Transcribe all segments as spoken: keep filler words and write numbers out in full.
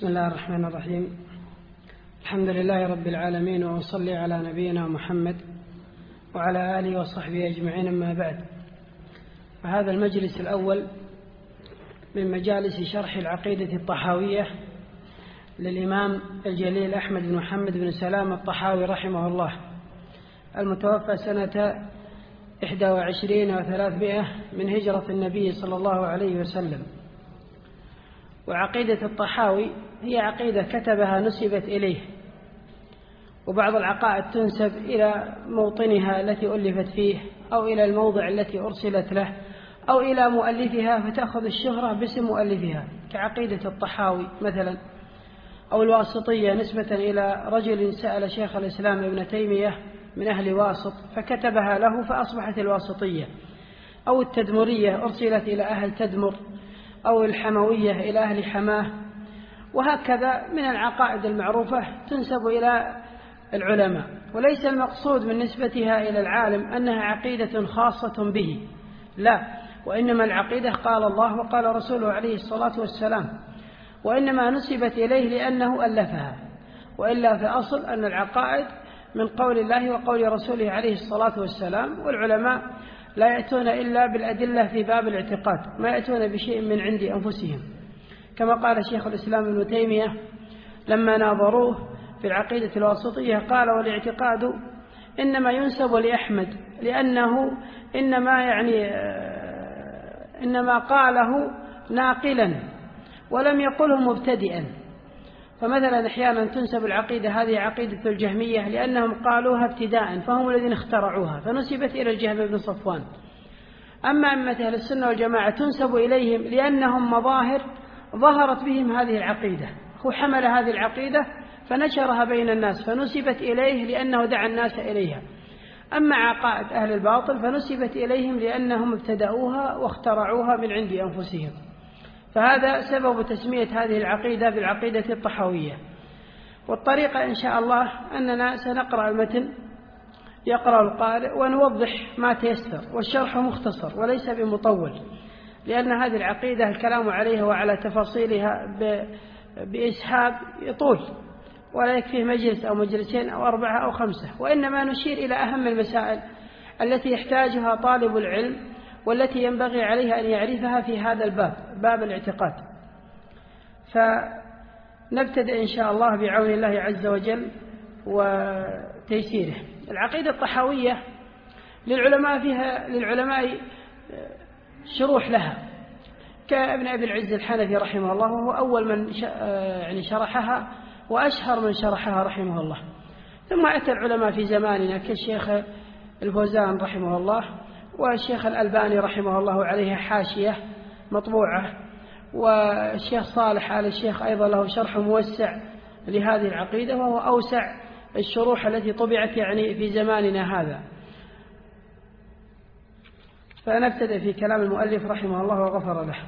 بسم الله الرحمن الرحيم. الحمد لله رب العالمين، وأصلي على نبينا محمد وعلى آله وصحبه أجمعين، أما بعد. فهذا المجلس الأول من مجالس شرح العقيدة الطحاوية للإمام الجليل أحمد بن محمد بن سلام الطحاوي رحمه الله، المتوفى سنة إحدى وعشرين وثلاثمائة من هجرة النبي صلى الله عليه وسلم. وعقيدة الطحاوي هي عقيدة كتبها نسبت إليه، وبعض العقائد تنسب إلى موطنها التي ألفت فيه، أو إلى الموضع التي أرسلت له، أو إلى مؤلفها فتأخذ الشهرة باسم مؤلفها، كعقيدة الطحاوي مثلا، أو الواسطية نسبة إلى رجل سأل شيخ الإسلام ابن تيمية من أهل واسط فكتبها له فأصبحت الواسطية، أو التدمرية أرسلت إلى أهل تدمر، أو الحموية إلى أهل حماه، وهكذا من العقائد المعروفة تنسب إلى العلماء. وليس المقصود من نسبتها إلى العالم أنها عقيدة خاصة به، لا، وإنما العقيدة قال الله وقال رسوله عليه الصلاة والسلام، وإنما نسبت إليه لأنه ألفها، وإلا في أصل أن العقائد من قول الله وقول رسوله عليه الصلاة والسلام، والعلماء لا يأتون إلا بالأدلة في باب الاعتقاد، ما يأتون بشيء من عند أنفسهم، كما قال شيخ الإسلام ابن تيمية لما ناظروه في العقيدة الواسطية، قال: والاعتقاد إنما ينسب لأحمد لأنه إنما يعني إنما قاله ناقلا ولم يقله مبتدئا. فمثلا أحيانا تنسب العقيدة هذه عقيدة الجهمية لأنهم قالوها ابتداء، فهم الذين اخترعوها فنسبت إلى الجهم بن صفوان. أما أئمة أهل السنة والجماعة تنسب إليهم لأنهم مظاهر ظهرت بهم هذه العقيدة، هو حمل هذه العقيدة فنشرها بين الناس فنسبت إليه لأنه دعا الناس إليها. أما عقائد أهل الباطل فنسبت إليهم لأنهم ابتدأوها واخترعوها من عند أنفسهم. فهذا سبب تسمية هذه العقيدة بالعقيدة الطحاوية. والطريقة إن شاء الله أننا سنقرأ المتن يقرأ القارئ ونوضح ما تيسر، والشرح مختصر وليس بمطول، لأن هذه العقيدة الكلام عليها وعلى تفاصيلها بإسهاب يطول، ولا يكفي مجلس أو مجلسين أو أربعة أو خمسة، وإنما نشير إلى أهم المسائل التي يحتاجها طالب العلم والتي ينبغي عليها أن يعرفها في هذا الباب، باب الاعتقاد. فنبتدئ إن شاء الله بعون الله عز وجل وتيسيره. العقيدة الطحاوية للعلماء فيها للعلماء شروح لها، كابن أبي العز الحنفي رحمه الله، وهو أول من يعني شرحها وأشهر من شرحها رحمه الله. ثم أتى العلماء في زماننا كالشيخ الفوزان رحمه الله، والشيخ الألباني رحمه الله عليها حاشية مطبوعة، والشيخ صالح آل الشيخ أيضا له شرح موسع لهذه العقيدة، وهو أوسع الشروح التي طبعت يعني في زماننا هذا. فنبتدئ في كلام المؤلف رحمه الله وغفر له.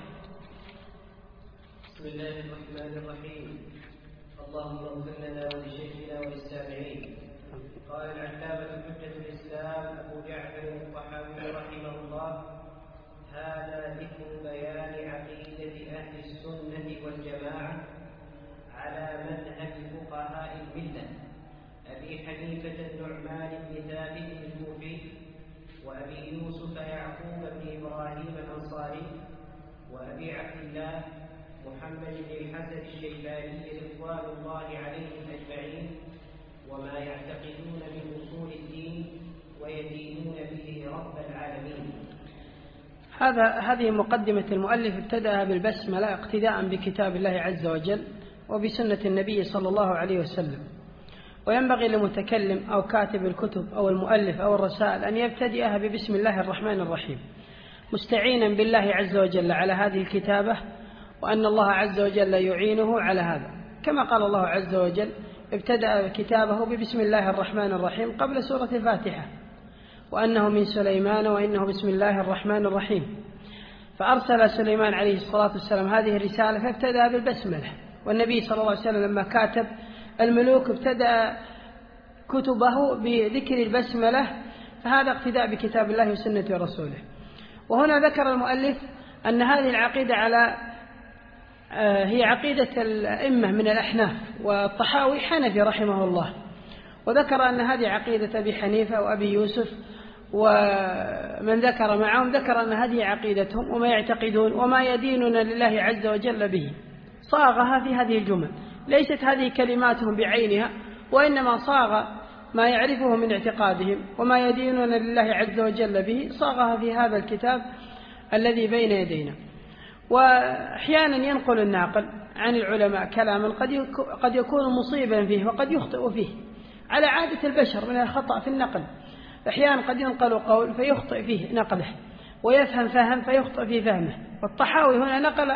بسم الله الرحمن الرحيم. اللهم اغفر لنا ولشيخنا وللسامعين. قال العلامة حجة الإسلام أبو جعفر الطحاوي رحمه الله: هذا ذكر بيان عقيدة أهل السنة والجماعة على منهج فقهاء الملة أبي حنيفة النعمان بن ثابت الكوفي، وأبي يوسف يعقوب بن إبراهيم الأنصاري، وأبي عبد الله محمد بن الحسن الشيباني رضوان الله عليهم أجمعين، وما يعتقدون من أصول الدين ويدينون به رب العالمين. هذا هذه مقدمة المؤلف، ابتدأها بالبسملة اقتداء بكتاب الله عز وجل وبسنة النبي صلى الله عليه وسلم. وينبغي للمتكلم أو كاتب الكتب أو المؤلف أو الرسائل أن يبتدئها ببسم الله الرحمن الرحيم، مستعينا بالله عز وجل على هذه الكتابة، وأن الله عز وجل يعينه على هذا، كما قال الله عز وجل: ابتدأ كتابه ببسم الله الرحمن الرحيم قبل سورة الفاتحة، وأنه من سليمان وإنه بسم الله الرحمن الرحيم. فأرسل سليمان عليه الصلاة والسلام هذه الرسالة فابتدأ بالبسملة، والنبي صلى الله عليه وسلم لما كاتب الملوك ابتدأ كتبه بذكر البسملة، فهذا اقتداء بكتاب الله وسنة رسوله. وهنا ذكر المؤلف أن هذه العقيدة على هي عقيدة الأئمة من الأحناف، والطحاوي حنفي رحمه الله، وذكر أن هذه عقيدة أبي حنيفة وأبي يوسف ومن ذكر معهم، ذكر أن هذه عقيدتهم وما يعتقدون وما يدينون لله عز وجل به. صاغها في هذه الجمل، ليست هذه كلماتهم بعينها، وإنما صاغ ما يعرفه من اعتقادهم وما يدينون لله عز وجل به، صاغها في هذا الكتاب الذي بين يدينا. وأحيانا ينقل الناقل عن العلماء كلاما قد يكون مصيبا فيه وقد يخطئ فيه، على عادة البشر من الخطأ في النقل. أحيانا قد ينقل قول فيخطئ فيه نقله، ويفهم فهم فيخطئ في فهمه. والطحاوي هنا نقل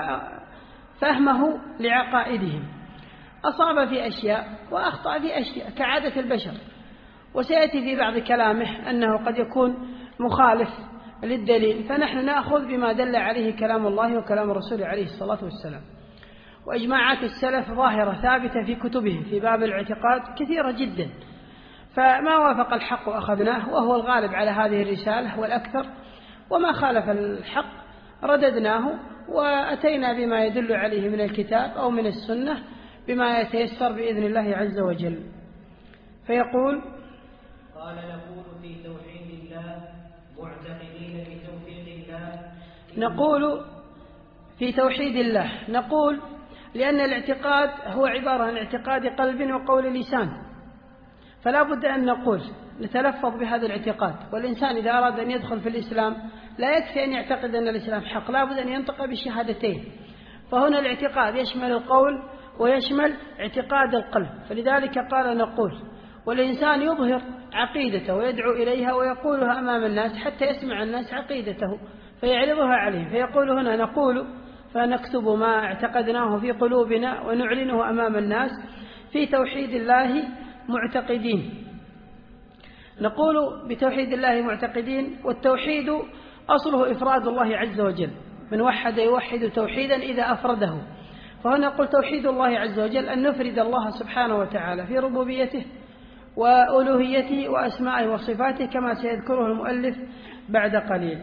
فهمه لعقائدهم، أصاب في أشياء وأخطأ في أشياء كعادة البشر. وسيأتي في بعض كلامه أنه قد يكون مخالف للدليل، فنحن نأخذ بما دل عليه كلام الله وكلام الرسول عليه الصلاة والسلام. وإجماعات السلف ظاهرة ثابتة في كتبهم في باب الاعتقاد كثيرة جدا، فما وافق الحق أخذناه وهو الغالب على هذه الرسالة والأكثر، وما خالف الحق رددناه وأتينا بما يدل عليه من الكتاب أو من السنة بما يتيسر بإذن الله عز وجل. فيقول: قال نقول في توحيد الله معتقدين بتوفيق الله. نقول في توحيد الله، نقول لأن الاعتقاد هو عبارة عن اعتقاد قلب وقول لسان، فلا بد أن نقول نتلفظ بهذا الاعتقاد. والإنسان إذا أراد أن يدخل في الإسلام لا يكفي أن يعتقد أن الإسلام حق، لا بد أن ينطق بالشهادتين. فهنا الاعتقاد يشمل القول ويشمل اعتقاد القلب، فلذلك قال نقول. والإنسان يظهر عقيدته ويدعو إليها ويقولها أمام الناس حتى يسمع الناس عقيدته فيعرضها عليهم، فيقول هنا نقول، فنكتب ما اعتقدناه في قلوبنا ونعلنه أمام الناس في توحيد الله معتقدين. نقول بتوحيد الله معتقدين، والتوحيد أصله إفراد الله عز وجل، من وحد يوحد توحيدا إذا أفرده. فهنا نقول توحيد الله عز وجل أن نفرد الله سبحانه وتعالى في ربوبيته وألوهيته وأسمائه وصفاته كما سيذكره المؤلف بعد قليل.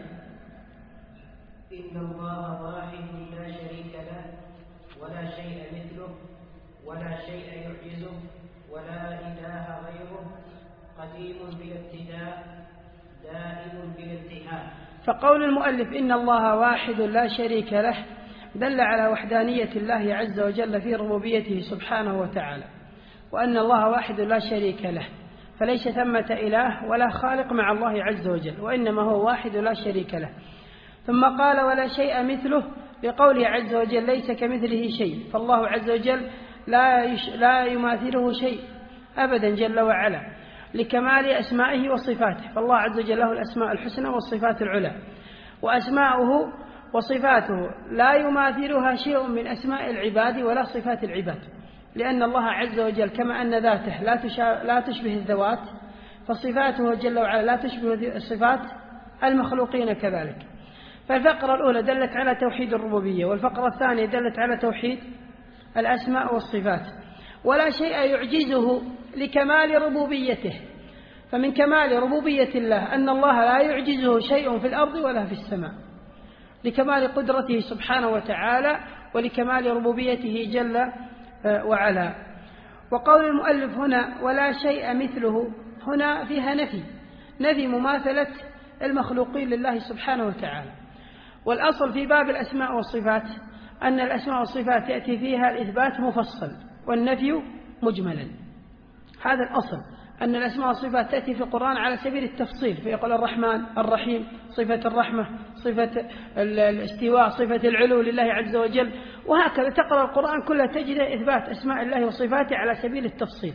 إن الله واحد لا شريك له ولا شيء مثله ولا شيء يعجزه ولا إله غيره، قديم بلا ابتداء دائم بلا انتهاء. فقول المؤلف إن الله واحد لا شريك له دل على وحدانية الله عز وجل في ربوبيته سبحانه وتعالى، وأن الله واحد لا شريك له، فليس ثمة إله ولا خالق مع الله عز وجل، وإنما هو واحد لا شريك له. ثم قال ولا شيء مثله بقوله عز وجل ليس كمثله شيء، فالله عز وجل لا, يش لا يماثله شيء أبدا جل وعلا لكمال أسمائه وصفاته، فالله عز وجل له الأسماء الحسنى والصفات العلى، وأسماؤه وصفاته لا يماثلها شيء من أسماء العباد ولا صفات العباد، لأن الله عز وجل كما أن ذاته لا, لا تشبه الذوات، فصفاته جل وعلا لا تشبه الصفات المخلوقين كذلك. فالفقرة الأولى دلت على توحيد الربوبية، والفقرة الثانية دلت على توحيد الأسماء والصفات. ولا شيء يعجزه لكمال ربوبيته، فمن كمال ربوبية الله أن الله لا يعجزه شيء في الأرض ولا في السماء، لكمال قدرته سبحانه وتعالى ولكمال ربوبيته جل وعلا. وقول المؤلف هنا ولا شيء مثله، هنا فيها نفي نفي مماثلة المخلوقين لله سبحانه وتعالى. والأصل في باب الأسماء والصفات أن الأسماء والصفات يأتي فيها الإثبات مفصل والنفي مجملا. هذا الأصل، أن الأسماء والصفات تأتي في القرآن على سبيل التفصيل، فيقول الرحمن الرحيم، صفة الرحمة، صفة الاستواء، صفة العلو لله عز وجل، وهكذا تقرأ القرآن كله تجد إثبات أسماء الله وصفاته على سبيل التفصيل.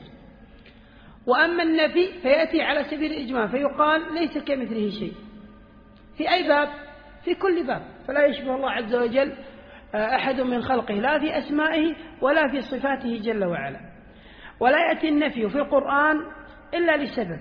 وأما النفي فيأتي على سبيل الإجمال، فيقال ليس كمثله شيء في أي باب، في كل باب، فلا يشبه الله عز وجل أحد من خلقه لا في أسمائه ولا في صفاته جل وعلا. ولا يأتي النفي في القرآن إلا لسبب،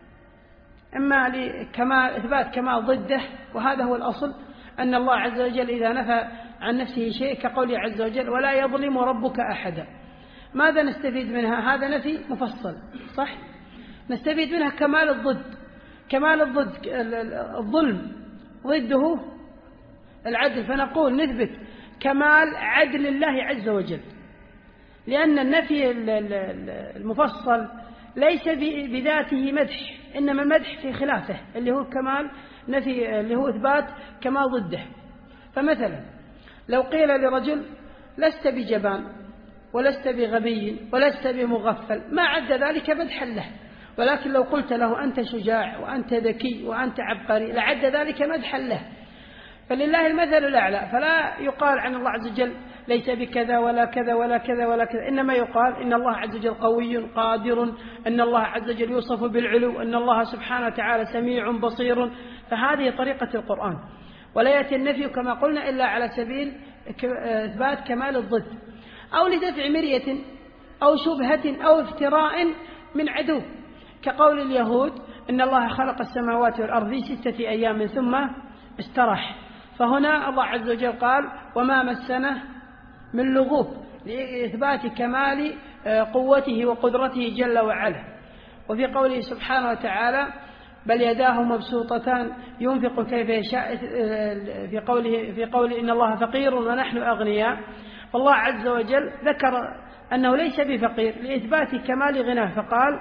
إما لكمال إثبات كمال ضده، وهذا هو الأصل، أن الله عز وجل إذا نفى عن نفسه شيء كقوله عز وجل ولا يظلم ربك أحدا. ماذا نستفيد منها؟ هذا نفي مفصل صح؟ نستفيد منها كمال الضد، كمال الضد الظلم ضده العدل، فنقول نثبت كمال عدل الله عز وجل، لأن النفي المفصل ليس بذاته مدح، إنما المدح في خلافه اللي هو كمال نفي، اللي هو إثبات كمال ضده. فمثلا لو قيل لرجل لست بجبان ولست بغبي ولست بمغفل ما عد ذلك مدحا له، ولكن لو قلت له أنت شجاع وأنت ذكي وأنت عبقري لعد ذلك مدحا له. فلله المثل الأعلى، فلا يقال عن الله عز وجل ليس بكذا ولا كذا ولا كذا ولا كذا، إنما يقال إن الله عز وجل قوي قادر، أن الله عز وجل يوصف بالعلو، أن الله سبحانه وتعالى سميع بصير. فهذه طريقة القرآن، ولا يأتي النفي كما قلنا إلا على سبيل إثبات كمال الضد، أو لدفع مرية أو شبهة أو افتراء من عدو، كقول اليهود إن الله خلق السماوات والأرض في ستة أيام ثم استراح. فهنا الله عز وجل قال وما مسنا من لغوب، لإثبات كمال قوته وقدرته جل وعلا. وفي قوله سبحانه وتعالى بل يداه مبسوطتان ينفق كيف يشاء، في قوله في قوله إن الله فقير ونحن أغنياء، فالله عز وجل ذكر أنه ليس بفقير لإثبات كمال غناه، فقال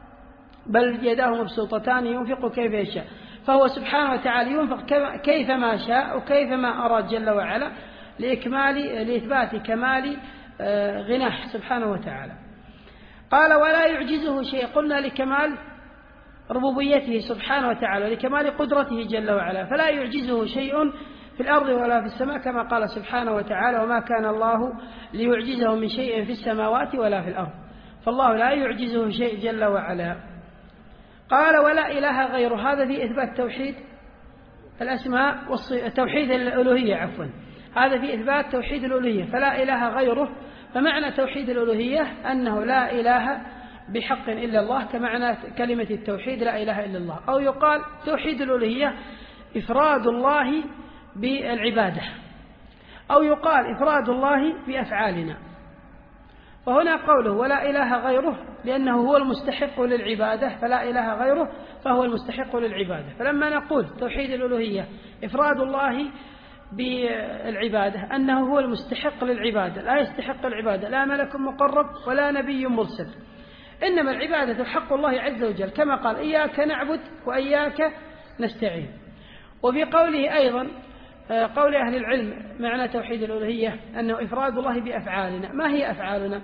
بل يداه مبسوطتان ينفق كيف يشاء، فهو سبحانه وتعالى ينفق كيف ما شاء وكيف ما أراد جل وعلا لإكمال لإثبات كمال غناه سبحانه وتعالى. قال ولا يعجزه شيء، قلنا لكمال ربوبيته سبحانه وتعالى لكمال قدرته جل وعلا، فلا يعجزه شيء في الأرض ولا في السماء، كما قال سبحانه وتعالى وما كان الله ليعجزه من شيء في السماوات ولا في الأرض، فالله لا يعجزه شيء جل وعلا. قال ولا إله غيره، هذا في إثبات توحيد الأسماء توحيد الألوهية عفوا هذا في إثبات توحيد الألوهية، فلا إله غيره. فمعنى توحيد الألوهية أنه لا إله بحق إلا الله، كمعنى كلمة التوحيد لا إله إلا الله. أو يقال توحيد الألوهية إفراد الله بالعبادة، أو يقال إفراد الله بأفعالنا. فهنا قوله ولا إله غيره لأنه هو المستحق للعبادة، فلا إله غيره فهو المستحق للعبادة. فلما نقول توحيد الألوهية إفراد الله بالعبادة أنه هو المستحق للعبادة، لا يستحق العبادة لا ملك مقرب ولا نبي مرسل، إنما العبادة حق الله عز وجل، كما قال إياك نعبد وإياك نستعين. وفي قوله أيضا قول أهل العلم معنى توحيد الألوهية أنه إفراد الله بأفعالنا. ما هي أفعالنا؟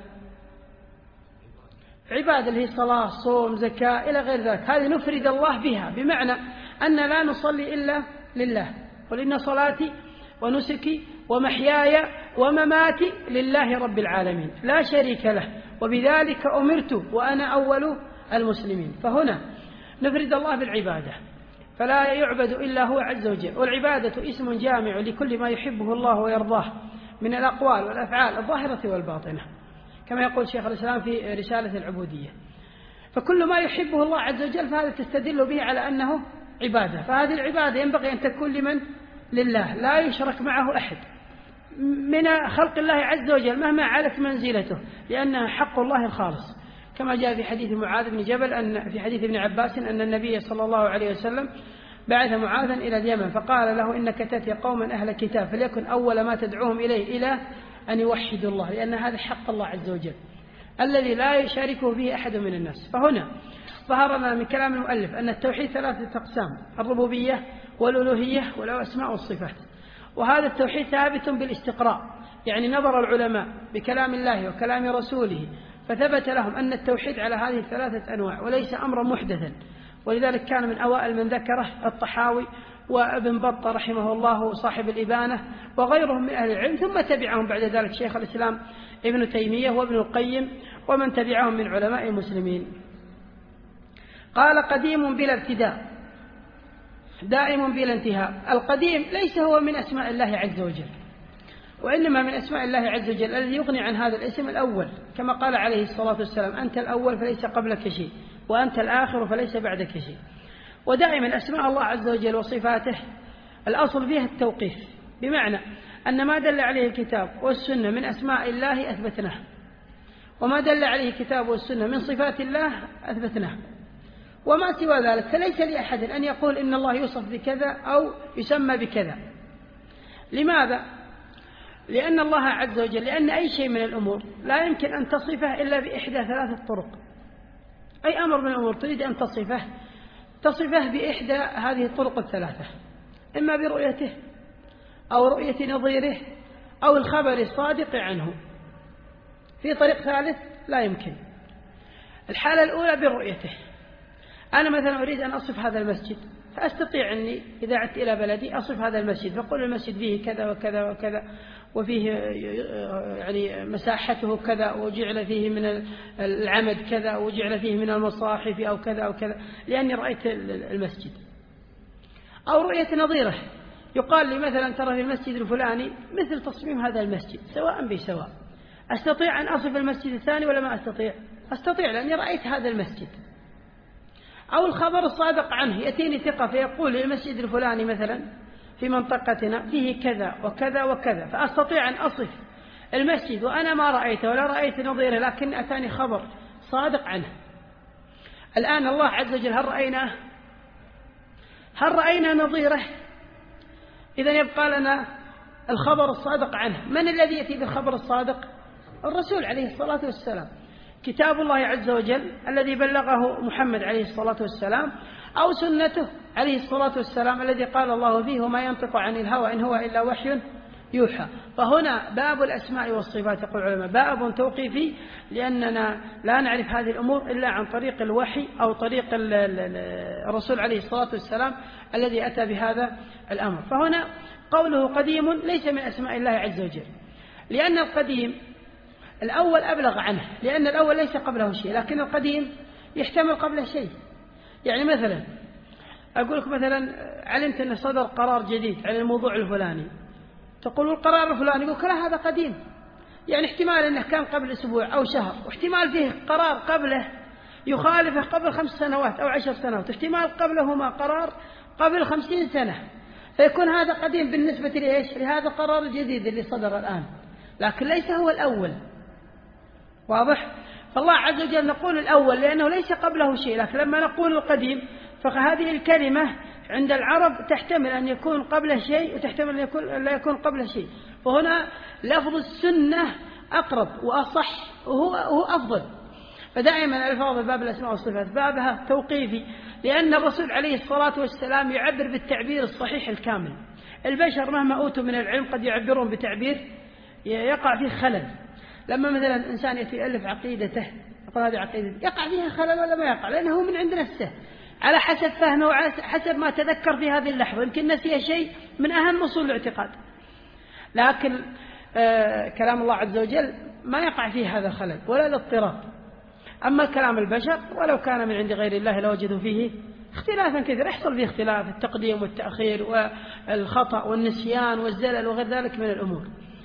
عبادة اللي هي صلاة صوم زكاة إلى غير ذلك، هذه نفرد الله بها، بمعنى أن لا نصلي إلا لله، قل إن صلاتي ونسكي ومحياي ومماتي لله رب العالمين لا شريك له وبذلك أمرت وأنا أول المسلمين. فهنا نفرد الله بالعبادة، فلا يعبد إلا هو عز وجل. والعبادة اسم جامع لكل ما يحبه الله ويرضاه من الأقوال والأفعال الظاهرة والباطنة، كما يقول شيخ الإسلام في رسالة العبودية. فكل ما يحبه الله عز وجل فهذا تستدل به على أنه عبادة، فهذه العبادة ينبغي أن تكون لمن؟ لله، لا يشرك معه أحد من خلق الله عز وجل مهما علت منزلته، لأنها حق الله الخالص، كما جاء في حديث معاذ بن جبل أن في حديث ابن عباس أن النبي صلى الله عليه وسلم بعث معاذا إلى اليمن فقال له إنك تأتي قوما أهل كتاب فليكن أول ما تدعوهم إليه إلى أن يوحدوا الله، لأن هذا حق الله عز وجل الذي لا يشاركه به أحد من الناس. فهنا ظهر لنا من كلام المؤلف أن التوحيد ثلاثة أقسام: الربوبية والألوهية والأسماء والصفات. وهذا التوحيد ثابت بالاستقراء، يعني نظر العلماء بكلام الله وكلام رسوله فثبت لهم أن التوحيد على هذه الثلاثة أنواع وليس أمرا محدثا، ولذلك كان من أوائل من ذكره الطحاوي وابن بطة رحمه الله صاحب الإبانة وغيرهم من أهل العلم، ثم تبعهم بعد ذلك شيخ الإسلام ابن تيمية وابن القيم ومن تبعهم من علماء المسلمين. قال قديم بلا ابتداء دائم بلا انتهاء. القديم ليس هو من أسماء الله عز وجل، وإنما من أسماء الله عز وجل الذي يغني عن هذا الاسم الأول، كما قال عليه الصلاة والسلام: أنت الأول فليس قبلك شيء، وأنت الآخر فليس بعدك شيء. ودائما أسماء الله عز وجل وصفاته الأصل فيها التوقيف، بمعنى أن ما دل عليه الكتاب والسنة من أسماء الله أثبتناه، وما دل عليه الكتاب والسنة من صفات الله أثبتناه، وما سوى ذلك فليس لأحد أن يقول إن الله يوصف بكذا أو يسمى بكذا. لماذا؟ لأن الله عز وجل، لأن أي شيء من الأمور لا يمكن أن تصفه إلا بإحدى ثلاثة طرق. أي أمر من الأمور تريد أن تصفه تصفه بإحدى هذه الطرق الثلاثة، إما برؤيته أو رؤية نظيره أو الخبر الصادق عنه. في طريق ثالث لا يمكن. الحالة الأولى برؤيته. أنا مثلا أريد أن أصف هذا المسجد، فأستطيع أني إذا عدت إلى بلدي أصف هذا المسجد، فأقول المسجد فيه كذا وكذا وكذا، وفيه يعني مساحته كذا، وجعل فيه من العمد كذا، وجعل فيه من المصاحف أو كذا أو كذا، لأني رأيت المسجد. أو رؤية نظيره، يقال لي مثلا ترى في المسجد الفلاني مثل تصميم هذا المسجد سواء بسواء. أستطيع أن أصف المسجد الثاني ولا ما أستطيع؟ أستطيع، لأني رأيت هذا المسجد. أو الخبر الصادق عنه، يأتيني ثقة فيقول المسجد الفلاني مثلا في منطقتنا فيه كذا وكذا وكذا، فأستطيع أن أصف المسجد وأنا ما رأيته ولا رأيت نظيره، لكن أتاني خبر صادق عنه. الآن الله عز وجل هل رأيناه؟ هل رأينا نظيره؟ إذا يبقى لنا الخبر الصادق عنه. من الذي يأتي بالخبر الصادق؟ الرسول عليه الصلاة والسلام، كتاب الله عز وجل الذي بلغه محمد عليه الصلاة والسلام، أو سنته عليه الصلاة والسلام الذي قال الله فيه وما ينطق عن الهوى إن هو إلا وحي يوحى. فهنا باب الأسماء والصفات يقول العلماء باب توقيفي، لأننا لا نعرف هذه الأمور إلا عن طريق الوحي أو طريق الرسول عليه الصلاة والسلام الذي أتى بهذا الأمر. فهنا قوله قديم ليس من أسماء الله عز وجل، لأن القديم الأول أبلغ عنه، لأن الأول ليس قبله شيء، لكن القديم يحتمل قبله شيء. يعني مثلا أقول لك مثلا علمت أن صدر قرار جديد على الموضوع الفلاني، تقول القرار الفلاني، يقول لا هذا قديم، يعني احتمال أنه كان قبل أسبوع أو شهر، واحتمال فيه قرار قبله يخالفه قبل خمس سنوات أو عشر سنوات، احتمال قبلهما قرار قبل خمسين سنة، فيكون هذا قديم بالنسبة لإيش؟ لهذا القرار الجديد اللي صدر الآن، لكن ليس هو الأول. واضح؟ فالله عز وجل نقول الأول لأنه ليس قبله شيء، لكن لما نقول القديم فهذه الكلمة عند العرب تحتمل أن يكون قبله شيء وتحتمل أن يكون لا يكون قبله شيء. فهنا لفظ السنة أقرب وأصح وهو هو أفضل. فدائما الفاظ باب الأسماء والصفات بابها توقيفي، لأن الرسول عليه الصلاة والسلام يعبر بالتعبير الصحيح الكامل. البشر مهما أوتوا من العلم قد يعبرون بتعبير يقع فيه خلل. لما مثلا إنسان يتألف عقيدته يقول هذه عقيدته، يقع فيها خلل ولا ما يقع؟ لأنه من عند نفسه على حسب فهمه وعلى حسب ما تذكر في هذه اللحظة، يمكن نسي شيء من أهم أصول الاعتقاد. لكن آه كلام الله عز وجل ما يقع فيه هذا الخلل ولا الاضطراب. أما كلام البشر ولو كان من عند غير الله لوجدوا فيه اختلافا كثيرا، يحصل فيه اختلاف التقديم والتأخير والخطأ والنسيان والزلل وغير ذلك من الأمور.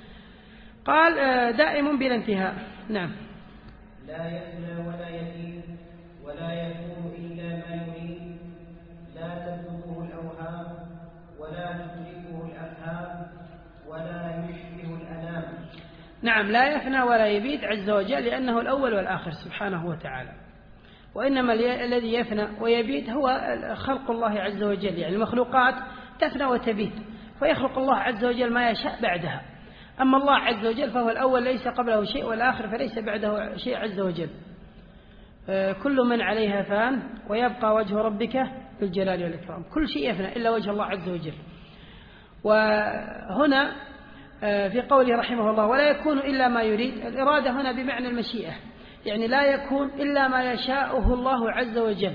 قال دائم بلا انتهاء. نعم. لا يفنى ولا يزيد ولا يكون إلا ما يريد، لا تبلغه الأوهام ولا تدركه الأفهام ولا يشبه الأنام. نعم، لا يفنى ولا يبيد عز وجل، لأنه الأول والآخر سبحانه وتعالى. وإنما الذي يفنى ويبيد هو خلق الله عز وجل، يعني المخلوقات تفنى وتبيد، فيخلق الله عز وجل ما يشاء بعدها. أما الله عز وجل فهو الأول ليس قبله شيء، والآخر فليس بعده شيء عز وجل. كل من عليها فان ويبقى وجه ربك ذو الجلال والإكرام. كل شيء يفنى إلا وجه الله عز وجل. وهنا في قوله رحمه الله ولا يكون إلا ما يريد، الإرادة هنا بمعنى المشيئة، يعني لا يكون إلا ما يشاءه الله عز وجل.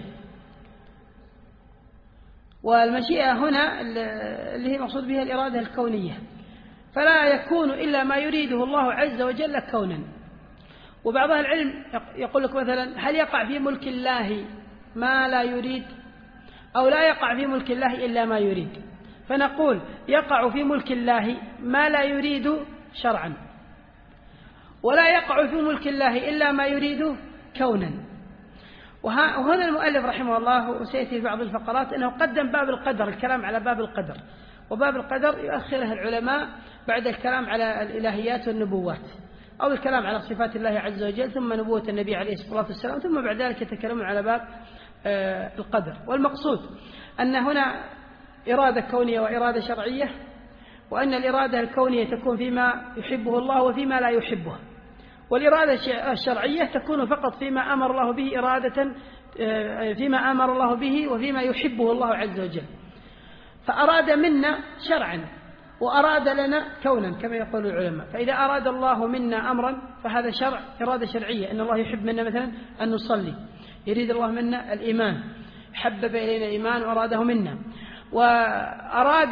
والمشيئة هنا اللي هي مقصود بها الإرادة الكونية، فلا يكون إلا ما يريده الله عز وجل كونا. وبعض العلم يقول لك مثلا هل يقع في ملك الله ما لا يريد، أو لا يقع في ملك الله إلا ما يريد؟ فنقول يقع في ملك الله ما لا يريد شرعا، ولا يقع في ملك الله إلا ما يريد كونا. وهنا المؤلف رحمه الله وسيأتي في بعض الفقرات أنه قدم باب القدر، الكلام على باب القدر، وباب القدر يؤخره العلماء بعد الكلام على الإلهيات والنبوات، أو الكلام على صفات الله عز وجل ثم نبوة النبي عليه الصلاة والسلام، ثم بعد ذلك يتكلمون على باب القدر. والمقصود أن هنا إرادة كونية وإرادة شرعية، وأن الإرادة الكونية تكون فيما يحبه الله وفيما لا يحبه، والإرادة الشرعية تكون فقط فيما أمر الله به إرادة، فيما أمر الله به وفيما يحبه الله عز وجل. فأراد منا شرعا وأراد لنا كونا كما يقول العلماء. فإذا أراد الله منا أمرا فهذا شرع، إرادة شرعية، أن الله يحب منا مثلا أن نصلي، يريد الله منا الإيمان، حبب إلينا الإيمان وأراده منا. وأراد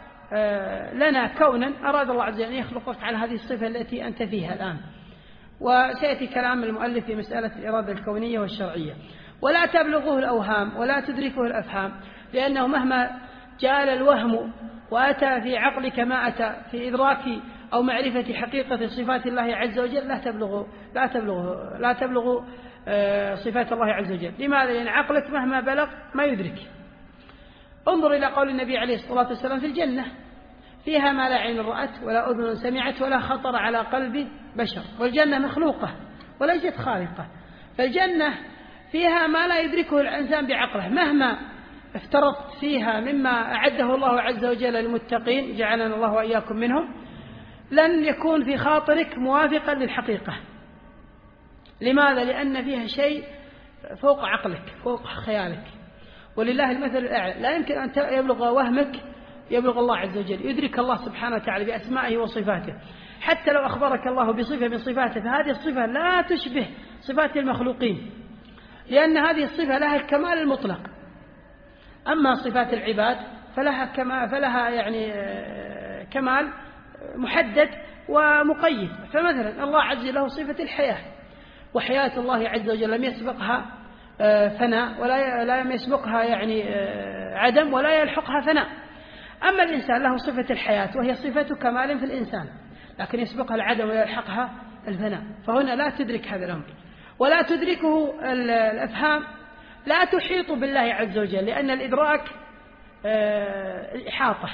لنا كونا، أراد الله عز وجل أن يخلقك على هذه الصفة التي أنت فيها الآن. وسيأتي كلام المؤلف في مسألة الإرادة الكونية والشرعية. ولا تبلغه الأوهام ولا تدركه الأفهام، لأنه مهما جال الوهم وأتى في عقلك ما أتى في إدراك أو معرفة حقيقة صفات الله عز وجل لا تبلغ لا تبلغ لا تبلغ صفات الله عز وجل. لماذا؟ لأن عقلك مهما بلغ ما يدرك. انظر إلى قول النبي عليه الصلاة والسلام في الجنة: فيها ما لا عين رأت ولا أذن سمعت ولا خطر على قلب بشر. والجنة مخلوقة وليست خالقة، فالجنة فيها ما لا يدركه الإنسان بعقله، مهما افترضت فيها مما أعده الله عز وجل للمتقين، جعلنا الله وإياكم منهم، لن يكون في خاطرك موافقا للحقيقة. لماذا؟ لأن فيها شيء فوق عقلك، فوق خيالك. ولله المثل الأعلى، لا يمكن أن يبلغ وهمك يبلغ الله عز وجل، يدرك الله سبحانه وتعالى بأسمائه وصفاته. حتى لو أخبرك الله بصفة من صفاته فهذه الصفة لا تشبه صفات المخلوقين، لأن هذه الصفة لها الكمال المطلق. أما صفات العباد فلها كما فلها يعني كمال محدد ومقيد. فمثلا الله عز وجل له صفة الحياة، وحياة الله عز وجل لم يسبقها فناء ولا لا يسبقها يعني عدم ولا يلحقها فناء. أما الإنسان له صفة الحياة وهي صفة كمال في الإنسان، لكن يسبقها العدم ويلحقها الفناء. فهنا لا تدرك هذا الأمر ولا تدركه الأفهام، لا تحيط بالله عز وجل، لأن الإدراك الإحاطة،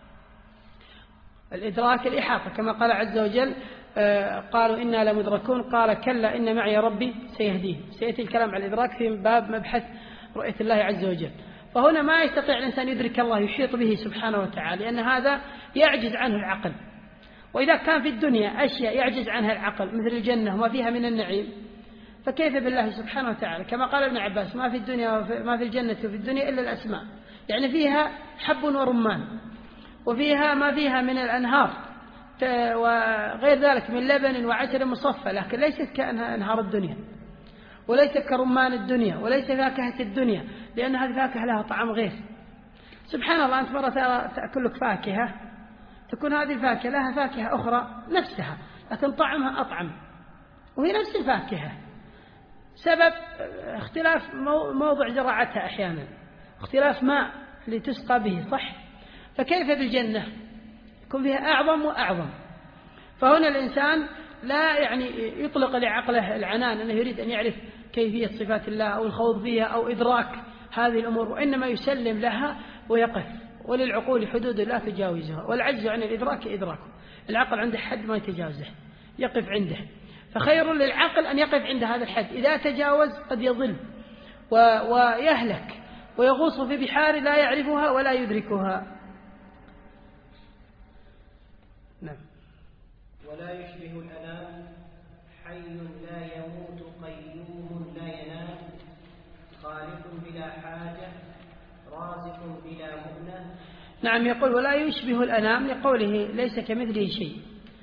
الإدراك الإحاطة كما قال عز وجل: قالوا إنا لمدركون قال كلا إن معي ربي سيهدين. سيأتي الكلام على الإدراك في باب مبحث رؤية الله عز وجل. فهنا ما يستطيع الإنسان يدرك الله، يحيط به سبحانه وتعالى، لأن هذا يعجز عنه العقل. وإذا كان في الدنيا أشياء يعجز عنها العقل مثل الجنة وما فيها من النعيم، فكيف بالله سبحانه وتعالى؟ كما قال ابن عباس: ما في الدنيا ما في الجنة وفي الدنيا إلا الأسماء، يعني فيها حب ورمان، وفيها ما فيها من الأنهار وغير ذلك من لبن وعسل مصفى، لكن ليست كأنهار الدنيا وليس كرمان الدنيا وليس فاكهة الدنيا، لأن هذه فاكهة لها طعم غير. سبحان الله، أنت مرة تأكل لك فاكهة تكون هذه الفاكهة لها فاكهة أخرى نفسها لكن طعمها أطعم، وهي نفس الفاكهة، سبب اختلاف موضع زراعتها، أحيانا اختلاف ماء لتسقى به، صح؟ فكيف بالجنة؟ يكون فيها أعظم وأعظم. فهنا الإنسان لا يعني يطلق لعقله العنان أنه يريد أن يعرف كيفية صفات الله أو الخوض فيها أو إدراك هذه الأمور، وإنما يسلم لها ويقف. وللعقول حدود لا تجاوزها، والعجز عن الإدراك إدراكه. العقل عنده حد ما يتجاوزه، يقف عنده. فخير للعقل أن يقف عند هذا الحد، إذا تجاوز قد يضل ويهلك ويغوص في بحار لا يعرفها ولا يدركها. نعم. ولا يشبه الأنام، حي لا يموت قيوم لا ينام، خالق بلا حاجة رازق بلا مؤنة. نعم، يقول ولا يشبه الأنام لقوله ليس كمثله شيء،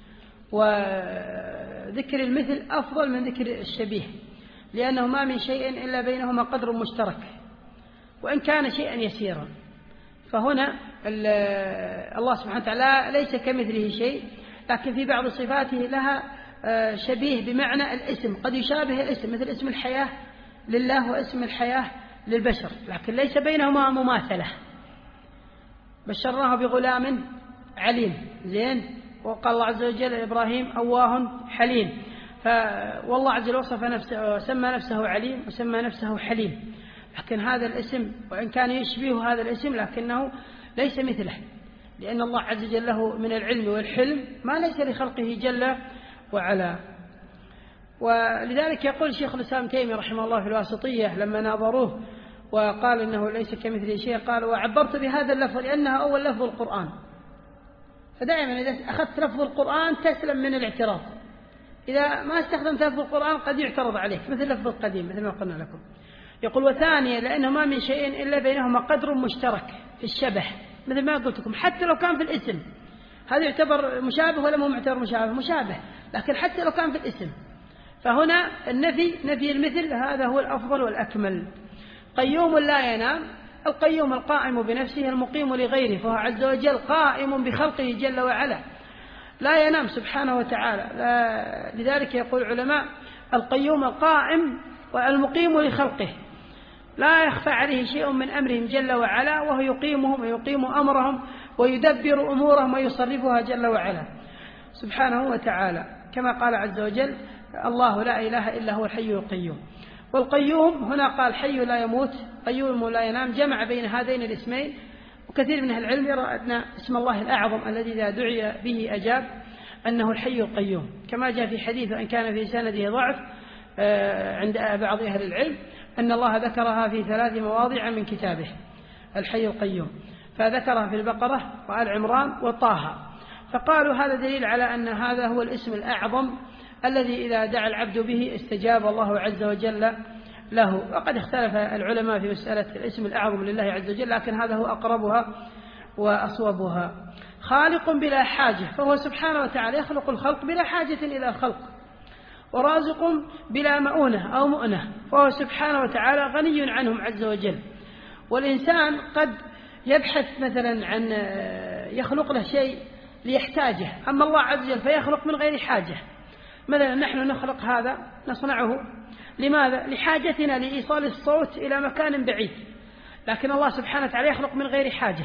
وذكر المثل أفضل من ذكر الشبيه، لأنه ما من شيء إلا بينهما قدر مشترك وإن كان شيئا يسيرا. فهنا الله سبحانه وتعالى ليس كمثله شيء، لكن في بعض صفاته لها شبيه بمعنى الاسم، قد يشابه الاسم مثل اسم الحياة لله واسم الحياة للبشر، لكن ليس بينهما مماثلة. بشرناه بغلام عليم، زين، وقال الله عز وجل إبراهيم أواه حليم. فوالله عز وجل وصف نفسه وسمى نفسه عليم وسمى نفسه حليم، لكن هذا الاسم وإن كان يشبه هذا الاسم لكنه ليس مثله، لأن الله عز وجل له من العلم والحلم ما ليس لخلقه جل وعلا. ولذلك يقول شيخ الإسلام تيمية رحمه الله في الواسطية لما ناظروه وقال إنه ليس كمثله شيء، قال: وعبرت بهذا اللفظ لأنها أول لفظ القرآن، فدائما إذا أخذت لفظ القرآن تسلم من الاعتراض، إذا ما استخدمت لفظ القرآن قد يعترض عليك، مثل لفظ القديم مثل ما قلنا لكم. يقول وثانيا لأنه ما من شيء إلا بينهما قدر مشترك في الشبه، مثل ما قلت لكم حتى لو كان في الاسم هذا يعتبر مشابه ولا مو معتبر مشابه؟ مشابه، لكن حتى لو كان في الاسم. فهنا النفي نفي المثل هذا هو الأفضل والأكمل. قيوم لا ينام، القيوم القائم بنفسه المقيم لغيره، فهو عز وجل قائم بخلقه جل وعلا لا ينام سبحانه وتعالى. لا لذلك يقول العلماء القيوم القائم والمقيم لخلقه لا يخفى عليه شيء من أمرهم جل وعلا، وهو يقيمهم ويقيم أمرهم ويدبر أمورهم ويصرفها جل وعلا سبحانه وتعالى، كما قال عز وجل الله لا إله إلا هو الحي القيوم. والقيوم هنا قال حي لا يموت، قيوم لا ينام، جمع بين هذين الاسمين. وكثير من أهل العلم يرى أن اسم الله الأعظم الذي إذا دعي به أجاب أنه الحي القيوم، كما جاء في حديث وإن كان في سنده ضعف عند بعض أهل العلم أن الله ذكرها في ثلاث مواضع من كتابه الحي القيوم، فذكرها في البقرة وآل عمران وطه، فقالوا هذا دليل على أن هذا هو الاسم الأعظم الذي إذا دعا العبد به استجاب الله عز وجل له. وقد اختلف العلماء في مسألة الاسم الأعظم لله عز وجل، لكن هذا هو أقربها وأصوبها. خالق بلا حاجة، فهو سبحانه وتعالى يخلق الخلق بلا حاجة إلى الخلق. ورازق بلا مؤونة أو مؤنة، فهو سبحانه وتعالى غني عنهم عز وجل. والإنسان قد يبحث مثلا عن يخلق له شيء ليحتاجه، أما الله عز وجل فيخلق من غير حاجة. مثلا نحن نخلق هذا نصنعه لماذا؟ لحاجتنا لإيصال الصوت إلى مكان بعيد، لكن الله سبحانه وتعالى يخلق من غير حاجة،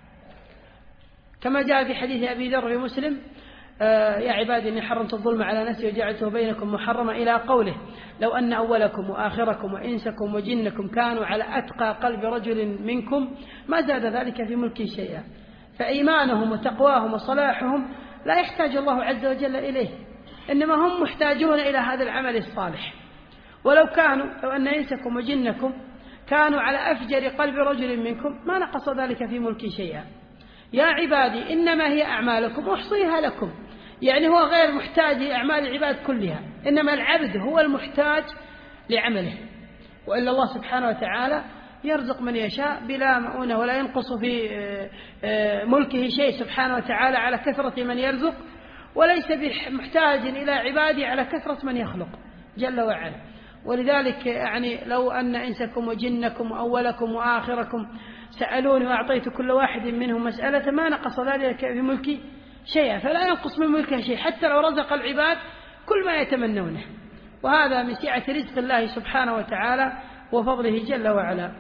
كما جاء في حديث أبي ذر في مسلم آه يا عبادي إني حرمت الظلم على نفسي وجعلته بينكم محرما، إلى قوله لو أن أولكم وآخركم وإنسكم وجنكم كانوا على أتقى قلب رجل منكم ما زاد ذلك في ملكي شيئا. فإيمانهم وتقواهم وصلاحهم لا يحتاج الله عز وجل إليه، إنما هم محتاجون إلى هذا العمل الصالح. ولو كانوا لو أن إنسكم وجنكم كانوا على أفجر قلب رجل منكم ما نقص ذلك في ملكي شيئا. يا عبادي إنما هي أعمالكم أحصيها لكم، يعني هو غير محتاج لأعمال العباد كلها، إنما العبد هو المحتاج لعمله. وإلا الله سبحانه وتعالى يرزق من يشاء بلا مؤونة ولا ينقص في ملكه شيء سبحانه وتعالى على كثرة من يرزق، وليس محتاج إلى عباده على كثرة من يخلق جل وعلا. ولذلك يعني لو أن إنسكم وجنكم وأولكم وآخركم سألوني وأعطيت كل واحد منهم مسألة ما نقص ذلك في ملكي شيئا، فلا ينقص من ملكه شيء حتى لو رزق العباد كل ما يتمنونه، وهذا من سعة رزق الله سبحانه وتعالى وفضله جل وعلا.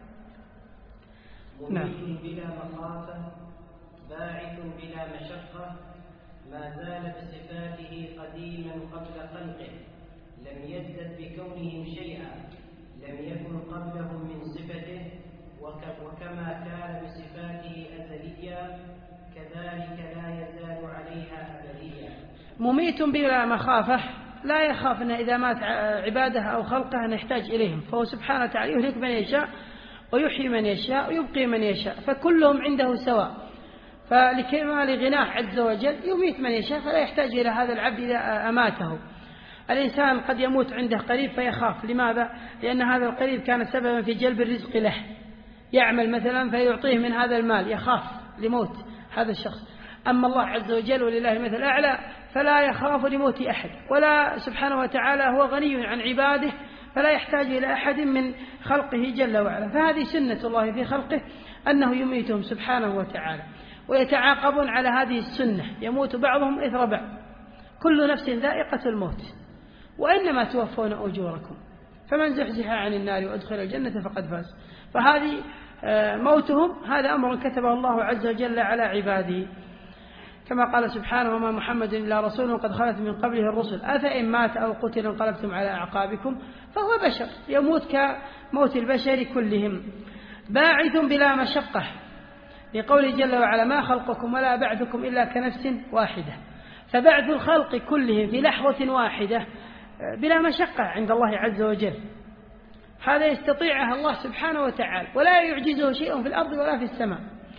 نعم. بلا مخافة باعث بلا مشقة ما زال بصفاته قديما قبل خلقه، لم يزدد بكونهم شيئا، لم يكن قبلهم من صفته، وكما كان بصفاته أزليا كذلك لا يزال عليها أبديا. مميت بلا مخافة، لا يخاف أن إذا مات عباده أو خلقه نحتاج إليهم، فهو سبحانه وتعالى يهلك من يشاء ويحيي من يشاء ويبقي من يشاء، فكلهم عنده سواء. فلكمال غناه عز وجل يميت من يشاء، فلا يحتاج إلى هذا العبد إذا أماته. الإنسان قد يموت عنده قريب فيخاف، لماذا؟ لأن هذا القريب كان سببا في جلب الرزق له، يعمل مثلا فيعطيه من هذا المال، يخاف لموت هذا الشخص. أما الله عز وجل ولله المثل الأعلى فلا يخاف لموت أحد، ولا سبحانه وتعالى هو غني عن عباده فلا يحتاج إلى أحد من خلقه جل وعلا. فهذه سنة الله في خلقه أنه يميتهم سبحانه وتعالى، ويتعاقبون على هذه السنة، يموت بعضهم إثر بعض، كل نفس ذائقة الموت وإنما توفون أجوركم فمن زحزح عن النار وأدخل الجنة فقد فاز. فهذه موتهم هذا أمر كتبه الله عز وجل على عباده، كما قال سبحانه وما محمد إلا رسول قد خلت من قبله الرسل أفإن مات أو قتل انقلبتم على أعقابكم، فهو بشر يموت كموت البشر كلهم. باعث بلا مشقة، لقوله جل وعلا ما خلقكم ولا بعثكم إلا كنفس واحدة، فبعث الخلق كلهم في لحظة واحدة بلا مشقة عند الله عز وجل، هذا يستطيعه الله سبحانه وتعالى ولا يعجزه شيء في الأرض ولا في السماء.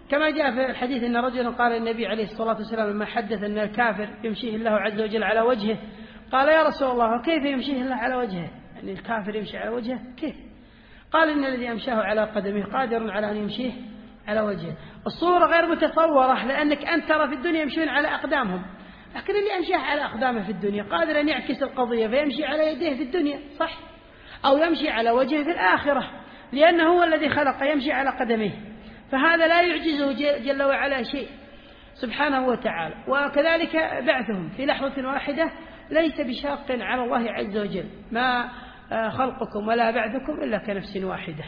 كما جاء في الحديث أن رجلا قال النبي عليه الصلاة والسلام لما حدث أن الكافر يمشيه الله عز وجل على وجهه، قال يا رسول الله كيف يمشيه الله على وجهه؟ يعني الكافر يمشي على وجهه كيف؟ قال إن الذي أمشاه على قدمه قادر على أن يمشيه على وجهه. الصورة غير متصورة، لأنك أنت ترى في الدنيا يمشون على أقدامهم، لكن اللي أمشاه على أقدامه في الدنيا قادر أن يعكس القضية فيمشي على يديه في الدنيا، صح؟ أو يمشي على وجهه في الآخرة، لأنه هو الذي خلق يمشي على قدميه، فهذا لا يعجزه جل وعلا شيء سبحانه وتعالى. وكذلك بعثهم في لحظة واحدة ليس بشاق على الله عز وجل، ما خلقكم ولا بعثكم إلا كنفس واحدة.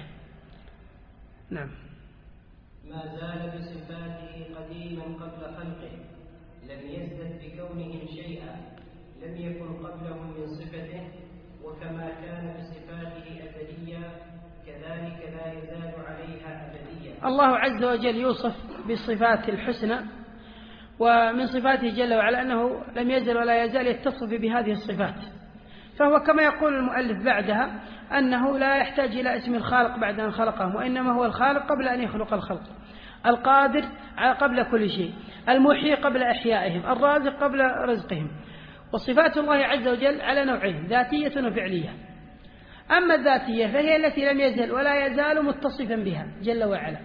نعم. ما زال بصفاته قديما قبل خلقه، لم يزدد بكونهم شيئا، لم يكن قبلهم من صفته، وكما كان بصفاته أزليا كذلك لا يزال عليها أبديا. الله عز وجل يوصف بالصفات الحسنى، ومن صفاته جل وعلا أنه لم يزل ولا يزال يتصف بهذه الصفات، فهو كما يقول المؤلف بعدها أنه لا يحتاج إلى اسم الخالق بعد أن خلقهم، وإنما هو الخالق قبل أن يخلق الخلق، القادر قبل كل شيء، المحيي قبل إحيائهم، الرازق قبل رزقهم. وصفات الله عز وجل على نوعين، ذاتية وفعلية. أما الذاتية فهي التي لم يزل ولا يزال متصفا بها جل وعلا،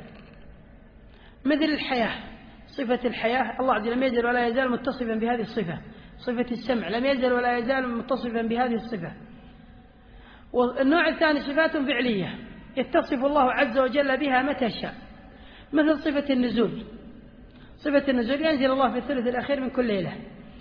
مثل الحياة، صفة الحياة الله عز وجل لم يزل ولا يزال متصفا بهذه الصفة. صفة السمع لم يزل ولا يزال متصفا بهذه الصفة. والنوع الثاني صفات فعلية يتصف الله عز وجل بها متى شاء، مثل صفة النزول. صفة النزول ينزل الله في الثلث الأخير من كل ليلة،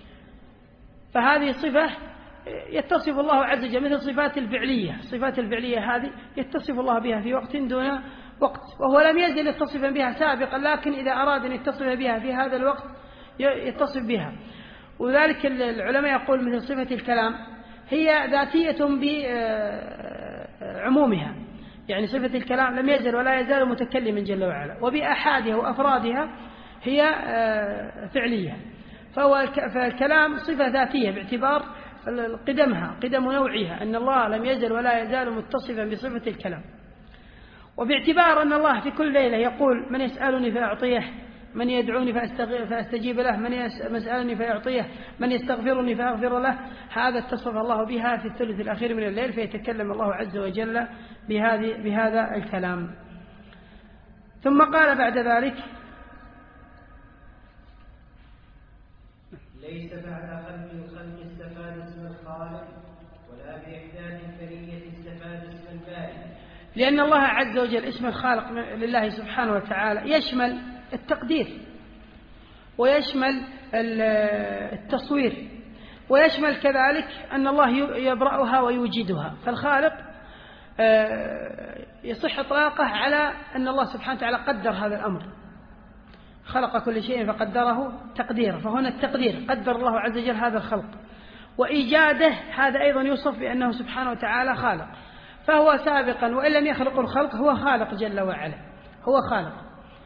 فهذه صفة يتصف الله عز وجل، مثل صفات الفعلية. صفات الفعلية هذه يتصف الله بها في وقت دون وقت، وهو لم يزل يتصف بها سابقا، لكن إذا أراد أن يتصف بها في هذا الوقت يتصف بها. وذلك العلماء يقول مثل صفة الكلام هي ذاتية بعمومها، يعني صفة الكلام لم يزل ولا يزال متكلما جل وعلا، وبأحادها وأفرادها هي فعلية. فهو فالكلام صفة ذاتية باعتبار قدمها، قدم نوعها، أن الله لم يزل ولا يزال متصفا بصفة الكلام، وباعتبار أن الله في كل ليلة يقول من يسألني فأعطيه، من يدعوني فأستجيب له، من يسألني فيعطيه، من يستغفرني فأغفر له. هذا اتصف الله بها في الثلث الأخير من الليل، فيتكلم الله عز وجل بهذه بهذا الكلام. ثم قال بعد ذلك ليس بعد خلق الخلق استفاد اسم الخالق، ولا بإحداث البرية استفاد اسم الباري، لأن الله عز وجل اسم الخالق لله سبحانه وتعالى يشمل التقدير، ويشمل التصوير، ويشمل كذلك أن الله يبرأها ويوجدها. فالخالق يصح إطلاقه على أن الله سبحانه وتعالى قدر هذا الأمر، خلق كل شيء فقدره تقديرا، فهنا التقدير قدر الله عز وجل هذا الخلق. وإيجاده هذا أيضا يوصف بأنه سبحانه وتعالى خالق، فهو سابقا وإن لم يخلق الخلق هو خالق جل وعلا، هو خالق.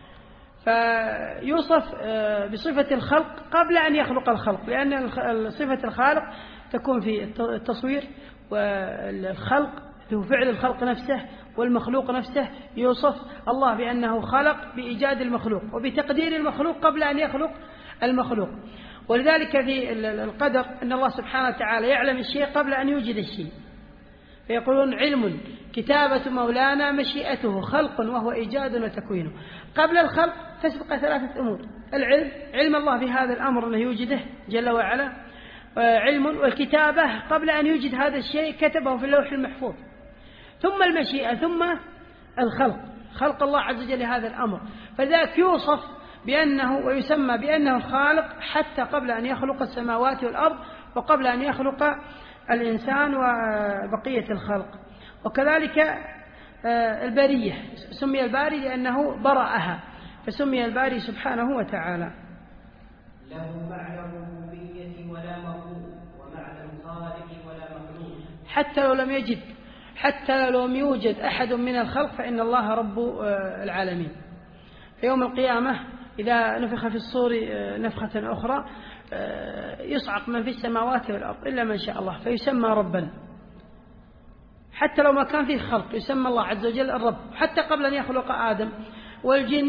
فيوصف بصفة الخلق قبل أن يخلق الخلق، لأن صفة الخالق تكون في التصوير، والخلق هو فعل الخلق نفسه، والمخلوق نفسه يوصف الله بأنه خلق بإيجاد المخلوق وبتقدير المخلوق قبل أن يخلق المخلوق. ولذلك في القدر أن الله سبحانه وتعالى يعلم الشيء قبل أن يوجد الشيء، فيقولون علم كتابة مولانا مشيئته خلق وهو إيجاد وتكوين. قبل الخلق تسبق ثلاثة أمور: العلم، علم الله بهذا الأمر أنه يوجده جل وعلا، علم، والكتابة قبل أن يوجد هذا الشيء كتبه في اللوح المحفوظ، ثم المشيئة، ثم الخلق، خلق الله عز وجل هذا الأمر. فذاك يوصف بأنه ويسمى بأنه خالق حتى قبل أن يخلق السماوات والأرض، وقبل أن يخلق الإنسان وبقية الخلق. وكذلك البارية، سمي الباري لأنه برأها، فسمي الباري سبحانه وتعالى. له معنى الربوبية ولا مخلوق، ومعنى الخالق ولا مخلوق. حتى لو لم يجد حتى لو لم يوجد أحد من الخلق فإن الله رب العالمين. في يوم القيامة إذا نفخ في الصور نفخة أخرى يصعق من في السماوات والأرض إلا من شاء الله فيسمى ربا، حتى لو ما كان فيه خلق يسمى الله عز وجل الرب، حتى قبل أن يخلق آدم والجن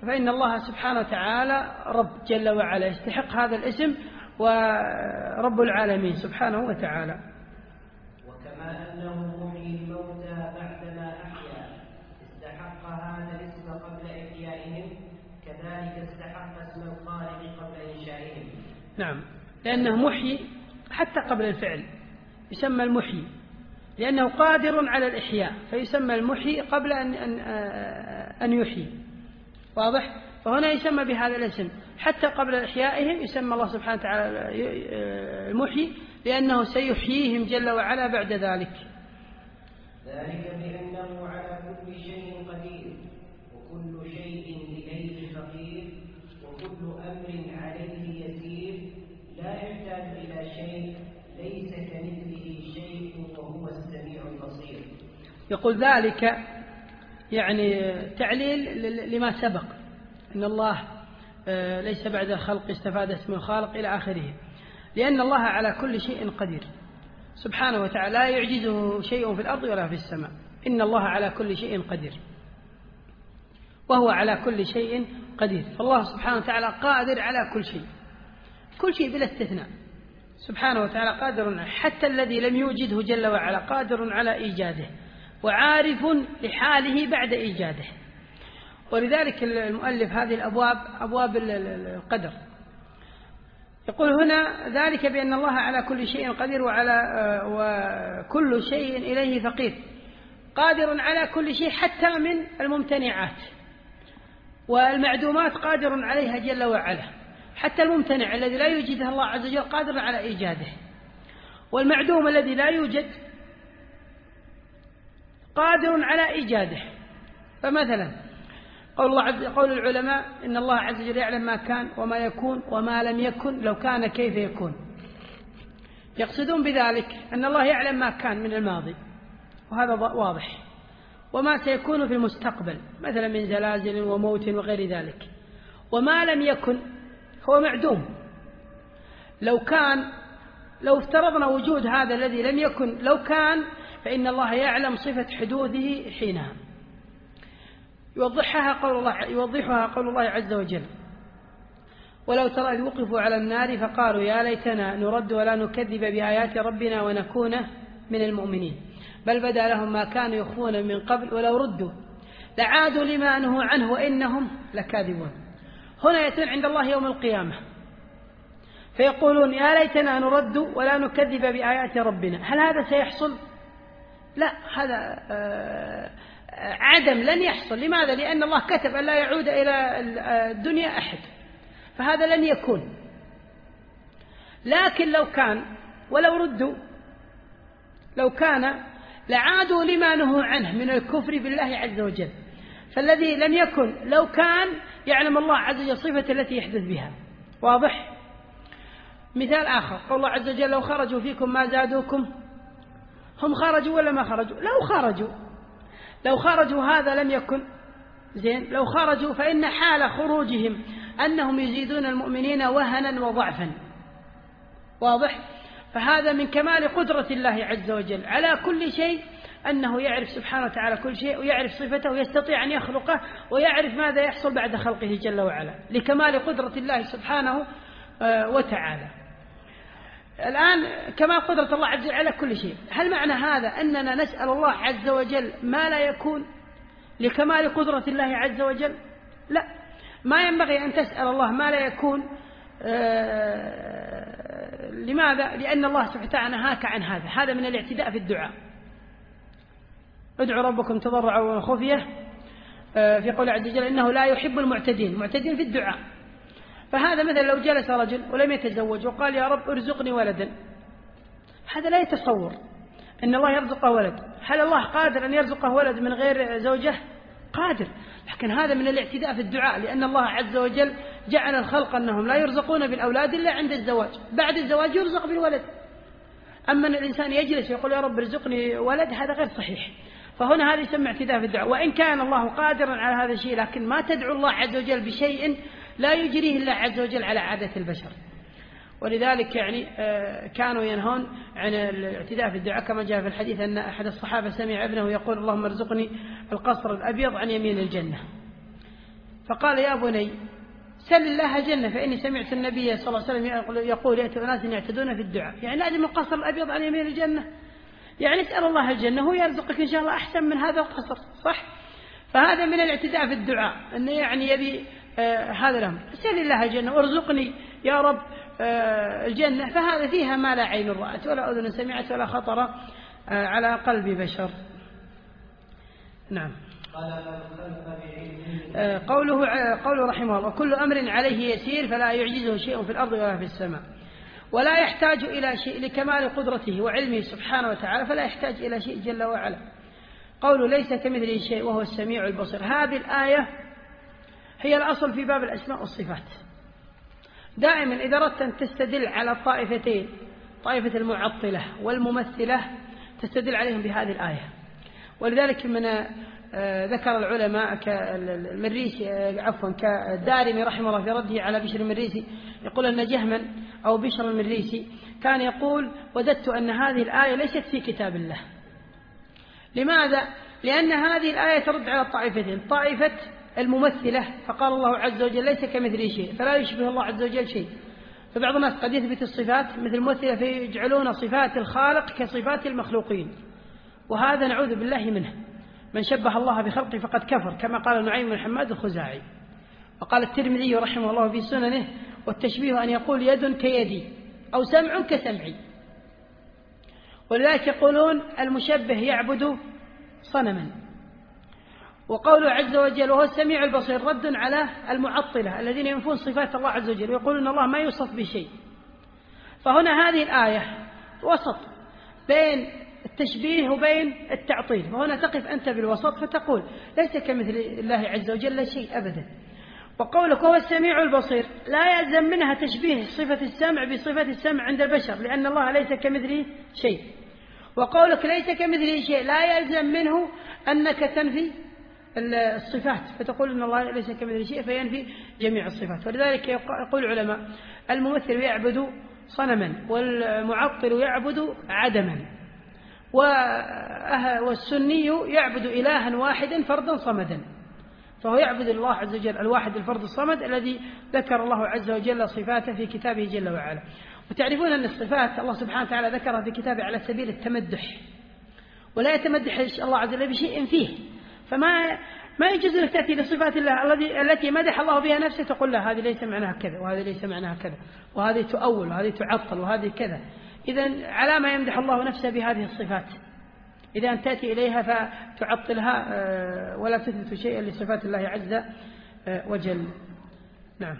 فإن الله سبحانه وتعالى رب جل وعلا يستحق هذا الاسم ورب العالمين سبحانه وتعالى. وكما أنه محيي الموتى بعدما أحيا استحق هذا الاسم قبل إحيائهم، كذلك استحق اسم الخالق قبل إنشائهم. نعم، لأنه محيي حتى قبل الفعل يسمى المحيي، لأنه قادر على الإحياء فيسمى المحيي قبل أن أن أن يحيي. واضح؟ فهنا يسمى بهذا الاسم حتى قبل إحيائهم، يسمى الله سبحانه وتعالى المحيي لأنه سيحييهم جل وعلا بعد ذلك. ذلك بأنه على كل شيء قدير، وكل شيء إليه فقير، وكل أمر عليه يسير، لا يحتاج إلى شيء، ليس كمثله شيء وهو السميع البصير. يقول ذلك يعني تعليل لما سبق، إن الله ليس بعد الخلق استفاد اسم الخالق إلى آخره، لأن الله على كل شيء قدير سبحانه وتعالى، لا يعجزه شيء في الأرض ولا في السماء، إن الله على كل شيء قدير وهو على كل شيء قدير. فالله سبحانه وتعالى قادر على كل شيء، كل شيء بلا استثناء سبحانه وتعالى قادر، حتى الذي لم يوجده جل وعلا قادر على إيجاده وعارف لحاله بعد إيجاده. ولذلك المؤلف هذه الأبواب أبواب القدر يقول هنا ذلك بأن الله على كل شيء قدير وعلى وكل شيء إليه فقير، قادر على كل شيء حتى من الممتنعات والمعدومات قادر عليها جل وعلا، حتى الممتنع الذي لا يوجده الله عز وجل قادر على إيجاده، والمعدوم الذي لا يوجد قادر على إيجاده. فمثلا قول الله عز قول العلماء إن الله عز وجل يعلم ما كان وما يكون وما لم يكن لو كان كيف يكون، يقصدون بذلك أن الله يعلم ما كان من الماضي وهذا واضح، وما سيكون في المستقبل مثلا من زلازل وموت وغير ذلك، وما لم يكن هو معدوم. لو كان لو افترضنا وجود هذا الذي لم يكن لو كان، فإن الله يعلم صفة حدوثه حينها. يوضحها قول الله يوضحها قول الله عز وجل ولو ترى إذ وقفوا على النار فقالوا يا ليتنا نرد ولا نكذب بآيات ربنا ونكون من المؤمنين بل بدا لهم ما كانوا يخفون من قبل ولو ردوا لعادوا لما نهوا عنه وإنهم لكاذبون. هنا يأتون عند الله يوم القيامة فيقولون يا ليتنا نرد ولا نكذب بآيات ربنا. هل هذا سيحصل؟ لا، هذا عدم لن يحصل. لماذا؟ لأن الله كتب أن لا يعود إلى الدنيا أحد، فهذا لن يكون. لكن لو كان ولو ردوا لو كان لعادوا لما نهوا عنه من الكفر بالله عز وجل. فالذي لم يكن لو كان يعلم الله عز وجل صفة التي يحدث بها. واضح؟ مثال آخر قول الله عز وجل لو خرجوا فيكم ما زادوكم. هم خرجوا ولا ما خرجوا؟ لو خرجوا لو خرجوا هذا لم يكن زين. لو خرجوا فإن حال خروجهم أنهم يزيدون المؤمنين وهنا وضعفا. واضح؟ فهذا من كمال قدرة الله عز وجل على كل شيء، أنه يعرف سبحانه وتعالى كل شيء ويعرف صفته ويستطيع أن يخلقه ويعرف ماذا يحصل بعد خلقه جل وعلا، لكمال قدرة الله سبحانه وتعالى. الآن كمال قدرة الله عز وجل على كل شيء، هل معنى هذا أننا نسأل الله عز وجل ما لا يكون لكمال قدرة الله عز وجل؟ لا، ما ينبغي أن تسأل الله ما لا يكون. آه لماذا؟ لأن الله سبحانه وتعالى نهاك عن هذا. هذا من الاعتداء في الدعاء. ادعوا ربكم تضرعا وخفية آه في قول عز وجل إنه لا يحب المعتدين، معتدين في الدعاء. فهذا مثلا لو جلس رجل ولم يتزوج وقال يا رب ارزقني ولدا، هذا لا يتصور أن الله يرزقه ولد. هل الله قادر أن يرزقه ولد من غير زوجة؟ قادر، لكن هذا من الاعتداء في الدعاء، لأن الله عز وجل جعل الخلق أنهم لا يرزقون بالأولاد إلا عند الزواج، بعد الزواج يرزق بالولد. أما أن الإنسان يجلس ويقول يا رب ارزقني ولد، هذا غير صحيح. فهنا هذا يسمى اعتداء في الدعاء، وإن كان الله قادرا على هذا الشيء، لكن ما تدعو الله عز وجل بشيء لا يجريه الله عز وجل على عادة البشر. ولذلك يعني كانوا ينهون عن الاعتداء في الدعاء، كما جاء في الحديث أن أحد الصحابة سمع ابنه يقول اللهم ارزقني القصر الأبيض عن يمين الجنة. فقال يا بني سل الله الجنة فإني سمعت النبي صلى الله عليه وسلم يقول يأتي أناس يعتدون في الدعاء. يعني لازم القصر الأبيض على يمين الجنة، يعني اسأل الله الجنة هو يرزقك إن شاء الله أحسن من هذا القصر، صح؟ فهذا من الاعتداء في الدعاء، أنه يعني يبي آه هذا الأمر، سل الله الجنة وارزقني يا رب آه الجنة، فهذا فيها ما لا عين رأت ولا أذن سمعت ولا خطر آه على قلب بشر. نعم. آه قوله قوله رحمه الله كل أمر عليه يسير فلا يعجزه شيء في الأرض ولا في السماء، ولا يحتاج إلى شيء لكمال قدرته وعلمه سبحانه وتعالى، فلا يحتاج إلى شيء جل وعلا. قوله ليس كمثله شيء وهو السميع البصير، هذه الآية هي الأصل في باب الأسماء والصفات. دائما إذا أردت أن تستدل على الطائفتين، طائفة المعطلة والممثلة، تستدل عليهم بهذه الآية. ولذلك من ذكر العلماء كالمريسي عفوا كالدارمي رحمه الله في رده على بشر المريسي، يقول أن جهما أو بشر المريسي كان يقول وددت أن هذه الآية ليست في كتاب الله. لماذا؟ لأن هذه الآية ترد على الطائفتين، طائفة الممثلة فقال الله عز وجل ليس كمثله شيء فلا يشبه الله عز وجل شيء، فبعض الناس قد يثبت الصفات مثل الممثلة فيجعلون صفات الخالق كصفات المخلوقين، وهذا نعوذ بالله منه. من شبه الله بخلقه فقد كفر، كما قال نعيم بن حماد الخزاعي. وقال الترمذي رحمه الله في سننه والتشبيه أن يقول يد كيدي أو سمع كسمعي. ولذلك يقولون المشبه يعبد صنما. وقوله عز وجل وهو السميع البصير رد على المعطلة الذين ينفون صفات الله عز وجل ويقولون الله ما يوصف بشيء. فهنا هذه الآية وسط بين التشبيه وبين التعطيل، وهنا تقف أنت بالوسط فتقول ليس كمثل الله عز وجل شيء أبدا. وقولك هو السميع البصير لا يلزم منها تشبيه صفة السمع بصفة السمع عند البشر، لأن الله ليس كمثله شيء. وقولك ليس كمثله شيء لا يلزم منه أنك تنفي الصفات فتقول أن الله ليس كمثله شيء فينفي جميع الصفات. ولذلك يقول العلماء الممثل يعبد صنما والمعطل يعبد عدما، والسني يعبد إلها واحدا فردا صمدا، فهو يعبد الله عز وجل الواحد الفرد الصمد الذي ذكر الله عز وجل صفاته في كتابه جل وعلا. وتعرفون أن الصفات الله سبحانه وتعالى ذكرها في كتابه على سبيل التمدح، ولا يتمدح الله عز وجل بشيء فيه، فما ما يجوز لك تأتي لصفات الله التي مدح الله بها نفسه تقول لا هذه ليس معناها كذا وهذه ليس معناها كذا وهذه تؤول وهذه تعطل وهذه كذا. إذن على ما يمدح الله نفسه بهذه الصفات، إذا أن تأتي إليها فتعطلها ولا تثبت شيئا لصفات الله عز وجل. نعم.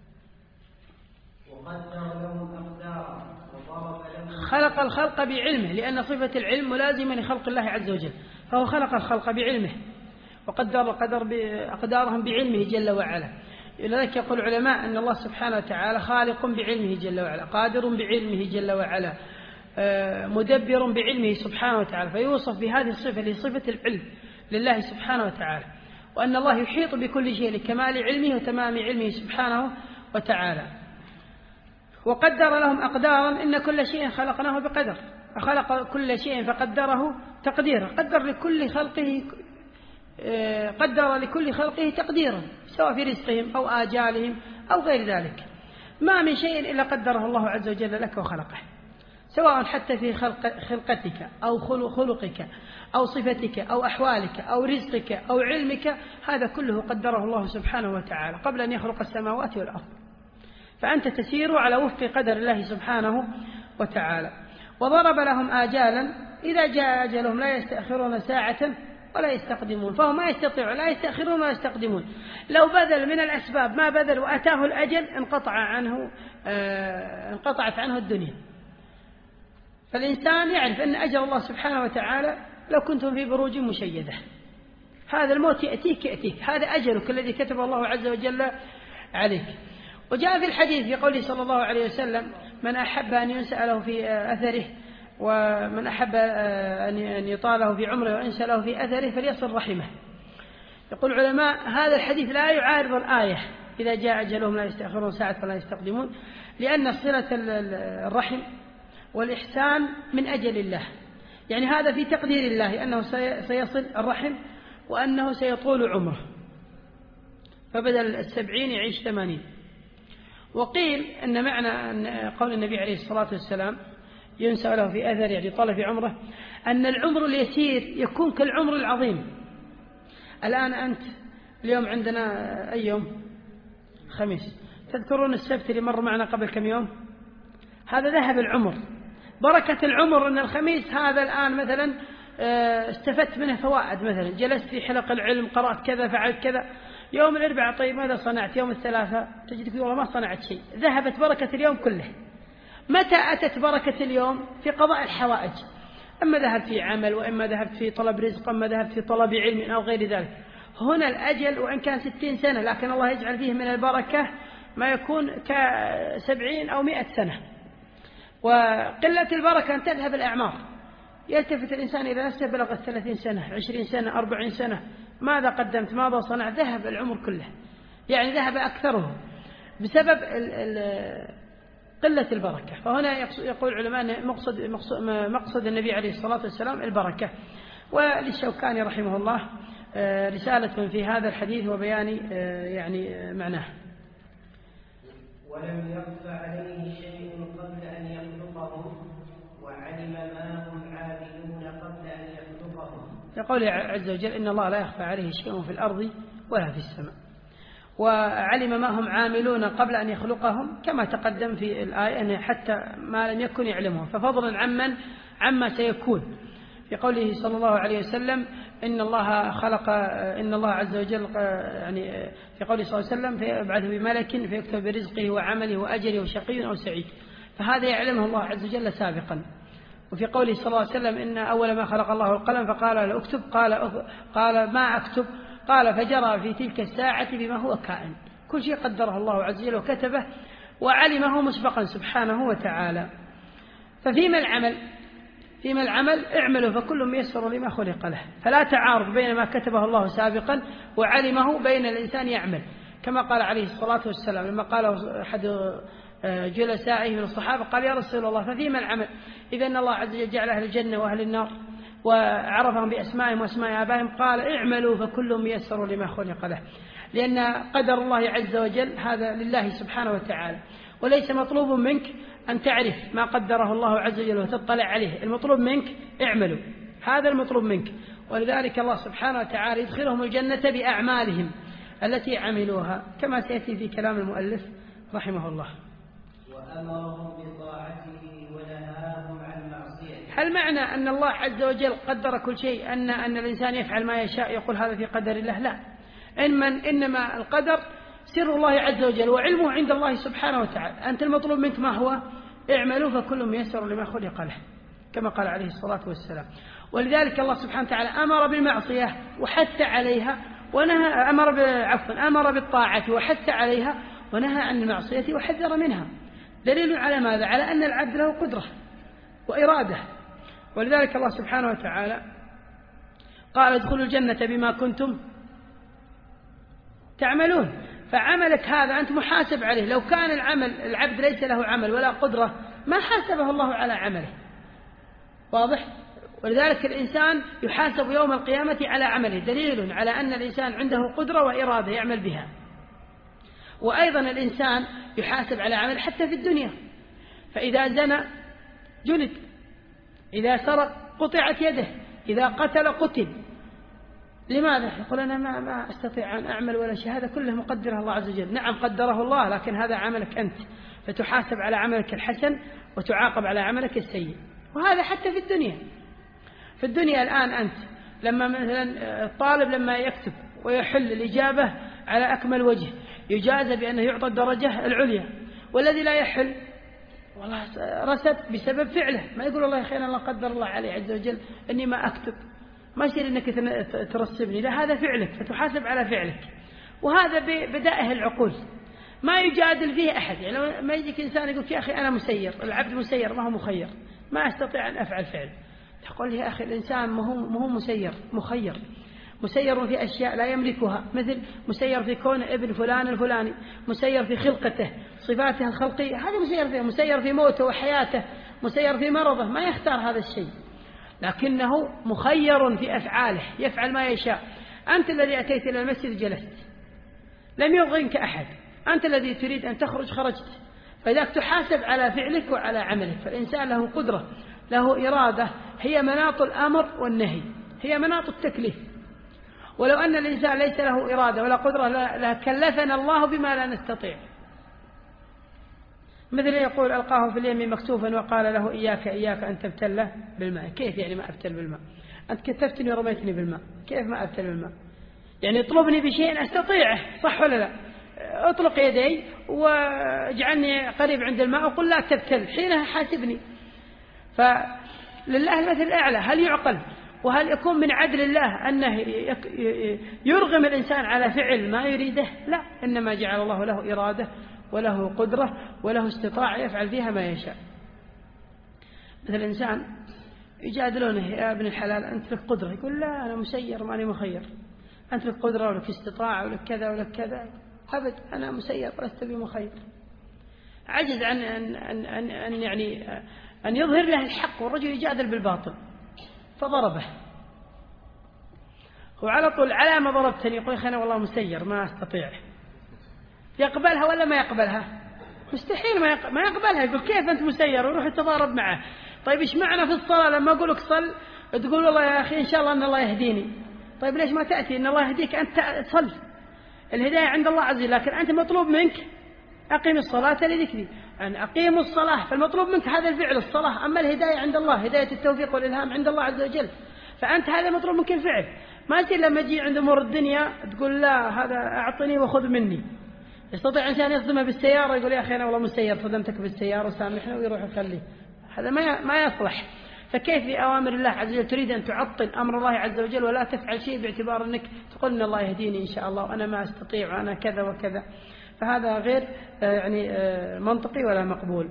خلق الخلق بعلمه، لأن صفة العلم ملازمة لخلق الله عز وجل، فهو خلق الخلق بعلمه وقدر قدر أقدارهم بعلمه جل وعلا. لذلك يقول العلماء أن الله سبحانه وتعالى خالق بعلمه جل وعلا، قادر بعلمه جل وعلا، مدبر بعلمه سبحانه وتعالى، فيوصف بهذه الصفة لصفة العلم لله سبحانه وتعالى، وأن الله يحيط بكل شيء لكمال علمه وتمام علمه سبحانه وتعالى. وقدر لهم أقدارا إن كل شيء خلقناه بقدر، فخلق كل شيء فقدره تقديرا، قدر لكل خلقه قدر لكل خلقه تقديرا سواء في رزقهم أو آجالهم أو غير ذلك. ما من شيء إلا قدره الله عز وجل لك وخلقه، سواء حتى في خلق خلقتك أو خلقك أو صفتك أو أحوالك أو رزقك أو علمك، هذا كله قدره الله سبحانه وتعالى قبل أن يخلق السماوات والأرض، فأنت تسير على وفق قدر الله سبحانه وتعالى. وضرب لهم آجالا إذا جاء أجلهم لا يستأخرون ساعة ولا يستقدمون، فهم ما يستطيعون لا يستأخرون ولا يستقدمون. لو بذل من الأسباب ما بذل وأتاه الأجل انقطع عنه آه انقطعت عنه الدنيا. فالإنسان يعرف أن أجل الله سبحانه وتعالى لو كنتم في بروج مشيدة، هذا الموت يأتيك يأتيك، هذا أجلك الذي كتب الله عز وجل عليك. وجاء في الحديث في قوله صلى الله عليه وسلم من أحب أن ينسأ في أثره ومن أحب أن يطاله في عمره وينسى له في أثره فليصل رحمه. يقول العلماء هذا الحديث لا يعارض الآية إذا جاء أجلهم لا يستأخرون ساعة ولا يستقدمون، لأن صلة الرحم والإحسان من أجل الله، يعني هذا في تقدير الله أنه سيصل الرحم وأنه سيطول عمره، فبدل السبعين يعيش ثمانين. وقيل أن معنى أن قول النبي عليه الصلاة والسلام ينسى له في أثر يعني طال في عمره أن العمر اليسير يكون كالعمر العظيم. الآن أنت اليوم عندنا أي يوم؟ خميس. تذكرون السبت اللي مر معنا قبل كم يوم؟ هذا ذهب العمر. بركة العمر أن الخميس هذا الآن مثلا استفدت منه فوائد، مثلا جلست في حلق العلم، قرأت كذا، فعلت كذا. يوم الأربعاء طيب ماذا صنعت؟ يوم الثلاثاء تجد والله ما صنعت شيء، ذهبت بركة اليوم كله. متى أتت بركة اليوم؟ في قضاء الحوائج، أما ذهبت في عمل، وإما ذهبت في طلب رزق، أما ذهبت في طلب علم أو غير ذلك. هنا الأجل وإن كان ستين سنة لكن الله يجعل فيه من البركة ما يكون كسبعين أو مئة سنة. وقلة البركة أن تذهب الأعمار، يلتفت الإنسان إذا نفسه بلغ الثلاثين سنة، عشرين سنة، أربعين سنة، ماذا قدمت؟ ماذا صنعت؟ ذهب العمر كله، يعني ذهب أكثره بسبب ال ال قلة البركة. فهنا يقول العلماء أن مقصد, مقصد, مقصد النبي عليه الصلاة والسلام البركة. وللشوكاني رحمه الله رسالة في هذا الحديث وبيان يعني معناه. ولم يخف عليه شيء قبل أن يخلقهم وعلم ما هم عاملون قبل أن يخلقهم. يقول عز وجل إن الله لا يخفى عليه شيء في الأرض ولا في السماء، وعلم ما هم عاملون قبل أن يخلقهم كما تقدم في الآية أن حتى ما لم يكن يعلمه، ففضلا عمن عما سيكون. في قوله صلى الله عليه وسلم إن الله خلق إن الله عز وجل يعني في قوله صلى الله عليه وسلم فيبعث بملك فيكتب برزقه وعمله وأجله وشقي أو سعيد، فهذا يعلمه الله عز وجل سابقا. وفي قوله صلى الله عليه وسلم إن أول ما خلق الله القلم فقال له اكتب، قال قال ما أكتب، قال فجرى في تلك الساعة بما هو كائن. كل شيء قدره الله عز وجل وكتبه وعلمه مسبقا سبحانه وتعالى. ففيما العمل فيما العمل اعملوا فكل ميسر لما خلق له، فلا تعارض بين ما كتبه الله سابقا وعلمه بين الإنسان يعمل، كما قال عليه الصلاة والسلام لما قال أحد جلسائه من الصحابة قال يا رسول الله ففيما العمل؟ إذا أن الله عز وجل جعل أهل الجنة وأهل النار وعرفهم بأسمائهم وأسماء آبائهم، قال اعملوا فكل ميسر لما خلق له، لأن قدر الله عز وجل هذا لله سبحانه وتعالى، وليس مطلوب منك أن تعرف ما قدره الله عز وجل وتطلع عليه، المطلوب منك اعملوا، هذا المطلوب منك. ولذلك الله سبحانه وتعالى يدخلهم الجنة بأعمالهم التي عملوها كما سيأتي في كلام المؤلف رحمه الله. وأمرهم بطاعته ونهاهم عن معصيته. هل معنى أن الله عز وجل قدر كل شيء أن أن الإنسان يفعل ما يشاء يقول هذا في قدر الله؟ لا، إنما إنما القدر سر الله عز وجل وعلمه عند الله سبحانه وتعالى. أنت المطلوب منك ما هو؟ اعملوا فكل ميسر لما خلق له، كما قال عليه الصلاة والسلام. ولذلك الله سبحانه وتعالى أمر بالمعصية وحث عليها ونهى، أمر عفوا أمر بالطاعة وحث عليها ونهى عن المعصية وحذر منها، دليل على ماذا؟ على أن العبد له قدرة وإرادة. ولذلك الله سبحانه وتعالى قال ادخلوا الجنة بما كنتم تعملون. فعملك هذا أنت محاسب عليه، لو كان العمل العبد ليس له عمل ولا قدرة ما حاسبه الله على عمله، واضح؟ ولذلك الإنسان يحاسب يوم القيامة على عمله، دليل على أن الإنسان عنده قدرة وإرادة يعمل بها. وأيضا الإنسان يحاسب على عمل حتى في الدنيا، فإذا زنى جلد، إذا سرق قطعت يده، إذا قتل قتل. لماذا؟ يقول أنا ما, ما أستطيع أن أعمل ولا شيء، هذا كله مقدره الله عز وجل. نعم قدره الله، لكن هذا عملك أنت، فتحاسب على عملك الحسن وتعاقب على عملك السيء. وهذا حتى في الدنيا. في الدنيا الآن أنت لما مثلا الطالب لما يكتب ويحل الإجابة على أكمل وجه يجازى بأنه يعطى الدرجة العليا، والذي لا يحل والله رسب بسبب فعله، ما يقول الله يا خير الله قدر الله عليه عز وجل أني ما أكتب، ما يصير أنك ترسبني، لا هذا فعلك فتحاسب على فعلك. وهذا بدائه العقول ما يجادل فيه أحد. يعني ما يجيك إنسان يقول يا أخي أنا مسير، العبد مسير ما هو مخير، ما أستطيع أن أفعل فعل، تقول يا أخي الإنسان ما هو ما هو مسير، مخير، مسير في أشياء لا يملكها، مثل مسير في كون ابن فلان الفلاني، مسير في خلقته صفاته الخلقية، هذا مسير فيه، مسير في موته وحياته، مسير في مرضه، ما يختار هذا الشيء، لكنه مخير في أفعاله يفعل ما يشاء. أنت الذي أتيت إلى المسجد جلست، لم يضغنك أحد، أنت الذي تريد أن تخرج خرجت، فإذاك تحاسب على فعلك وعلى عملك. فالإنسان له قدرة، له إرادة، هي مناط الأمر والنهي، هي مناط التكليف. ولو أن الإنسان ليس له إرادة ولا قدرة لكلفنا الله بما لا نستطيع. مثل يقول ألقاه في اليم مكتوفا وقال له إياك إياك أن تبتل بالماء. كيف يعني ما أبتل بالماء؟ أنت كتفتني ورميتني بالماء، كيف ما أبتل بالماء؟ يعني اطلبني بشيء أستطيعه، صح ولا لا؟ اطلق يدي واجعلني قريب عند الماء وقل لا تبتل، حينها حاسبني. فلله المثل الأعلى. هل يعقل وهل يكون من عدل الله أنه يرغم الإنسان على فعل ما يريده؟ لا، إنما جعل الله له إرادة وله قدرة وله استطاعة يفعل فيها ما يشاء. مثل الإنسان يجادلونه يا ابن الحلال أنت لك قدرة، يقول لا أنا مسير ماني مخير. أنت لك قدرة ولك استطاعة ولك كذا ولك كذا، أبد أنا مسير ولست بمخير. عجز عن أن, أن, أن, أن يعني أن يظهر له الحق، والرجل يجادل بالباطل فضربه. وعلى طول على ما ضربتني يقول أنا والله مسير ما أستطيع. يقبلها ولا ما يقبلها؟ مستحيل ما يقبلها. يقول كيف أنت مسير، ويروح يتضارب معه. طيب إيش معنى في الصلاة لما أقول لك صل تقول والله يا أخي إن شاء الله أن الله يهديني؟ طيب ليش ما تأتي أن الله يهديك أنت صل؟ الهداية عند الله عز وجل، لكن أنت مطلوب منك أقيم الصلاة لذكري، أن أقيم الصلاة، فالمطلوب منك هذا الفعل الصلاة. أما الهداية عند الله، هداية التوفيق والإلهام عند الله عز وجل، فأنت هذا مطلوب منك الفعل. ما يصير لما تجي عند أمور الدنيا تقول لا هذا أعطني وخذ مني. يستطيع إنسان يصدمه بالسيارة يقول يا أخي أنا والله مسير صدمتك بالسيارة سامحنا ويروح يخليه، هذا ما ما يصلح. فكيف بأوامر الله عز وجل تريد أن تعطل أمر الله عز وجل ولا تفعل شيء باعتبار أنك تقول إن الله يهديني إن شاء الله وأنا ما أستطيع وأنا كذا وكذا؟ فهذا غير يعني منطقي ولا مقبول.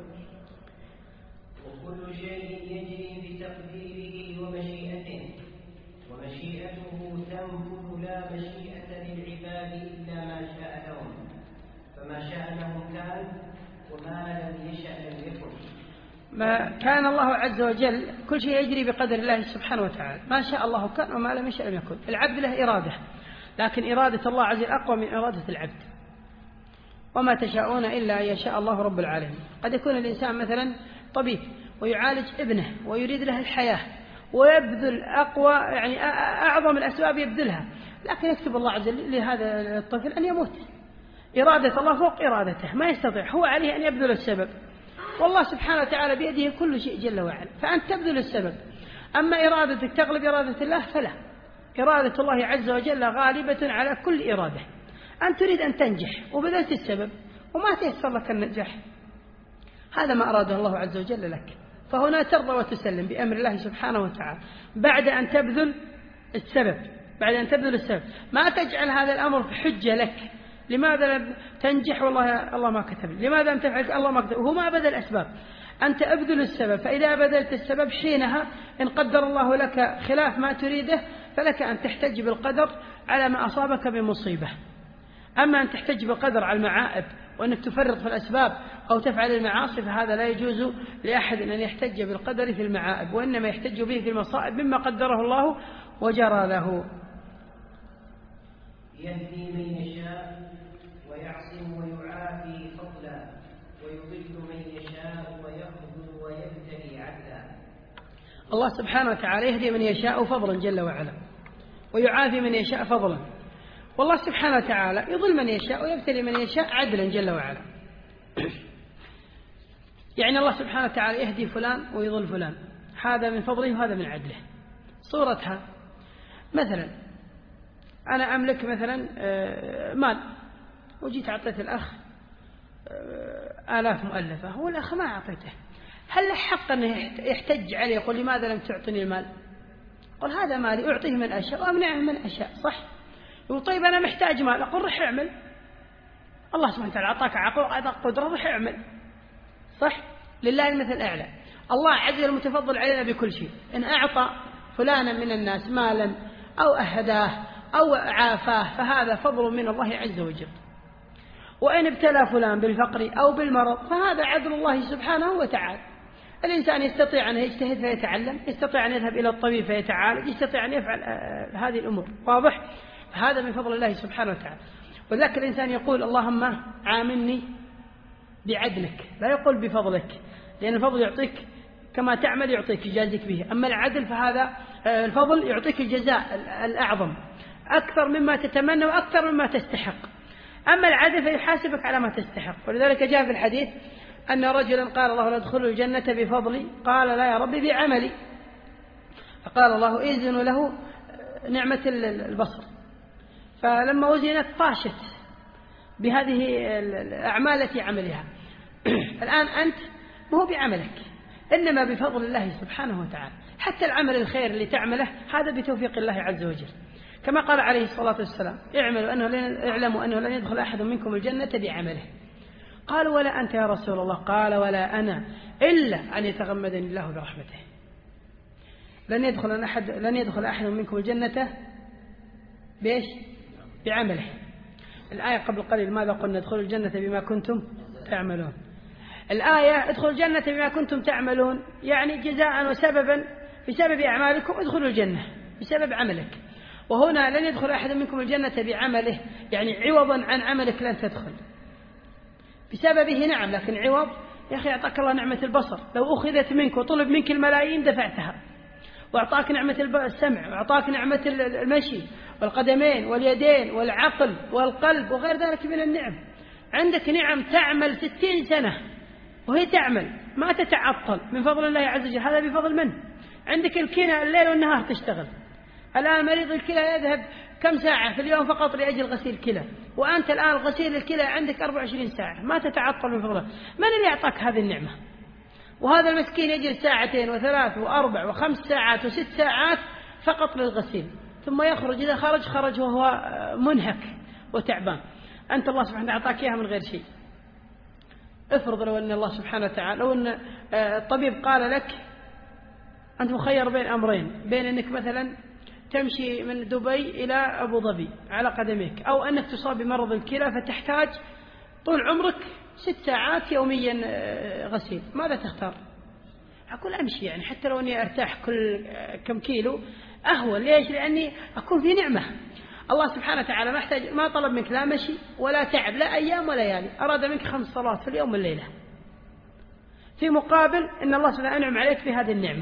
وكل شيء يجري بتقديره ومشيئته، ومشيئته تنفذ لا مشيئة للعباد إلا ما شاء لهم، فما شاء لهم كان وما لم يشأ لم يكن. ما كان الله عز وجل كل شيء يجري بقدر الله سبحانه وتعالى، ما شاء الله كان وما لم يشأ لم يكن. العبد له إرادة، لكن إرادة الله عز وجل أقوى من إرادة العبد. وما تشاءون إلا أن يشاء الله رب العالمين. قد يكون الإنسان مثلا طبيب ويعالج ابنه ويريد له الحياة ويبذل أقوى يعني أعظم الأسباب يبذلها، لكن يكتب الله عز وجل لهذا الطفل أن يموت. إرادة الله فوق إرادته، ما يستطيع، هو عليه أن يبذل السبب، والله سبحانه وتعالى بيده كل شيء جل وعلا، فأنت تبذل السبب. أما إرادتك تغلب إرادة الله فلا، إرادة الله عز وجل غالبة على كل إرادة. أنت تريد أن تنجح وبذلت السبب وما تيسر لك النجاح، هذا ما أراده الله عز وجل لك، فهنا ترضى وتسلم بأمر الله سبحانه وتعالى بعد أن تبذل السبب. بعد أن تبذل السبب ما تجعل هذا الأمر حجة لك. لماذا لم تنجح؟ والله الله ما كتب. لماذا لم تفعل؟ الله ما كتب. وهو ما بذل الأسباب، أنت أبذل السبب. فإذا بذلت السبب حينها إن قدر الله لك خلاف ما تريده فلك أن تحتج بالقدر على ما أصابك بمصيبة. أما أن تحتج بالقدر على المعائب وأنك تفرط في الأسباب أو تفعل المعاصي فهذا لا يجوز لأحد أن يحتج بالقدر في المعائب، وإنما يحتج به في المصائب مما قدره الله وجرى له. يهدي من يشاء ويعصم ويعافي فضلا ويضل من يشاء ويخذل ويبتلي عدلا. الله سبحانه وتعالى يهدي من يشاء فضلا جل وعلا، ويعافي من يشاء فضلا. والله سبحانه وتعالى يضل من يشاء ويبتلي من يشاء عدلا جل وعلا. يعني الله سبحانه وتعالى يهدي فلان ويضل فلان، هذا من فضله وهذا من عدله. صورتها مثلا أنا أملك مثلا مال وجيت أعطيت الأخ آلاف مؤلفة والأخ ما أعطيته، هل له حق أنه يحتج عليه يقول لماذا لم تعطني المال؟ قل هذا مالي أعطيه من أشاء وأمنعه من أشاء، صح؟ يقول طيب أنا محتاج مال، أقول رح اعمل، الله سبحانه وتعالى أعطاك عقل وأعطاك قدرة رح اعمل، صح؟ لله المثل الأعلى. الله عز وجل متفضل علينا بكل شيء. إن أعطى فلانا من الناس مالا أو أهداه أو عافاه فهذا فضل من الله عز وجل. وإن ابتلى فلان بالفقر أو بالمرض فهذا عدل الله سبحانه وتعالى. الإنسان يستطيع أن يجتهد فيتعلم، يستطيع أن يذهب إلى الطبيب فيتعالج، يستطيع أن يفعل هذه الأمور، واضح؟ هذا من فضل الله سبحانه وتعالى. وذلك الإنسان يقول اللهم عاملني بعدلك، لا يقول بفضلك، لأن الفضل يعطيك كما تعمل يعطيك يجازيك به، أما العدل فهذا الفضل يعطيك الجزاء الأعظم أكثر مما تتمنى وأكثر مما تستحق، أما العدل فيحاسبك على ما تستحق. ولذلك جاء في الحديث أن رجلا قال الله لا أدخل الجنة بفضلي، قال لا يا ربي بعملي، فقال الله إذن له نعمة البصر، فلما وزنت طاشت بهذه الأعمال التي عملها. الآن أنت مو بعملك، إنما بفضل الله سبحانه وتعالى. حتى العمل الخير اللي تعمله هذا بتوفيق الله عز وجل، كما قال عليه الصلاة والسلام اعملوا أنه لن اعلموا أنه لن يدخل أحد منكم الجنة بعمله. قالوا ولا أنت يا رسول الله؟ قال ولا أنا إلا أن يتغمدني الله برحمته. لن يدخل أحد لن يدخل أحد منكم الجنة بإيش؟ بعمله. الآية قبل قليل ماذا قلنا؟ ادخلوا الجنة بما كنتم تعملون. الآية ادخلوا الجنة بما كنتم تعملون يعني جزاء وسببا بسبب أعمالكم ادخلوا الجنة بسبب عملك. وهنا لن يدخل أحد منكم الجنة بعمله يعني عوضا عن عملك لن تدخل بسببه، نعم، لكن عوض يا أخي أعطاك الله نعمة البصر، لو أخذت منك وطلب منك الملايين دفعتها، وأعطاك نعمة السمع، وأعطاك نعمة المشي والقدمين واليدين والعقل والقلب وغير ذلك من النعم. عندك نعم تعمل ستين سنة وهي تعمل ما تتعطل من فضل الله عز وجل، هذا بفضل من؟ عندك الكلى الليل والنهار تشتغل. الآن مريض الكلى يذهب كم ساعة في اليوم فقط لأجل غسيل الكلى، وأنت الآن غسيل الكلى عندك أربع وعشرين ساعة ما تتعطل من فضله. من اللي أعطاك هذه النعمة؟ وهذا المسكين يجلس ساعتين وثلاث وأربع وخمس ساعات وست ساعات فقط للغسيل، ثم يخرج، إذا خرج خرج وهو منهك وتعبان. أنت الله سبحانه وتعالى أعطاك إياها من غير شيء. افرض لو أن الله سبحانه وتعالى لو أن الطبيب قال لك أنت مخير بين أمرين، بين أنك مثلا تمشي من دبي إلى أبو ظبي على قدميك، أو أنك تصاب بمرض الكلى فتحتاج طول عمرك ست ساعات يوميا غسيل، ماذا تختار؟ أقول أمشي، يعني حتى لو أني أرتاح كل كم كيلو أهون. ليش؟ لأني أكون في نعمة. الله سبحانه وتعالى ما احتاج ما طلب منك لا مشي ولا تعب لا أيام ولا ليالي، أراد منك خمس صلوات في اليوم والليلة، في مقابل أن الله سبحانه أنعم عليك في هذه النعمة،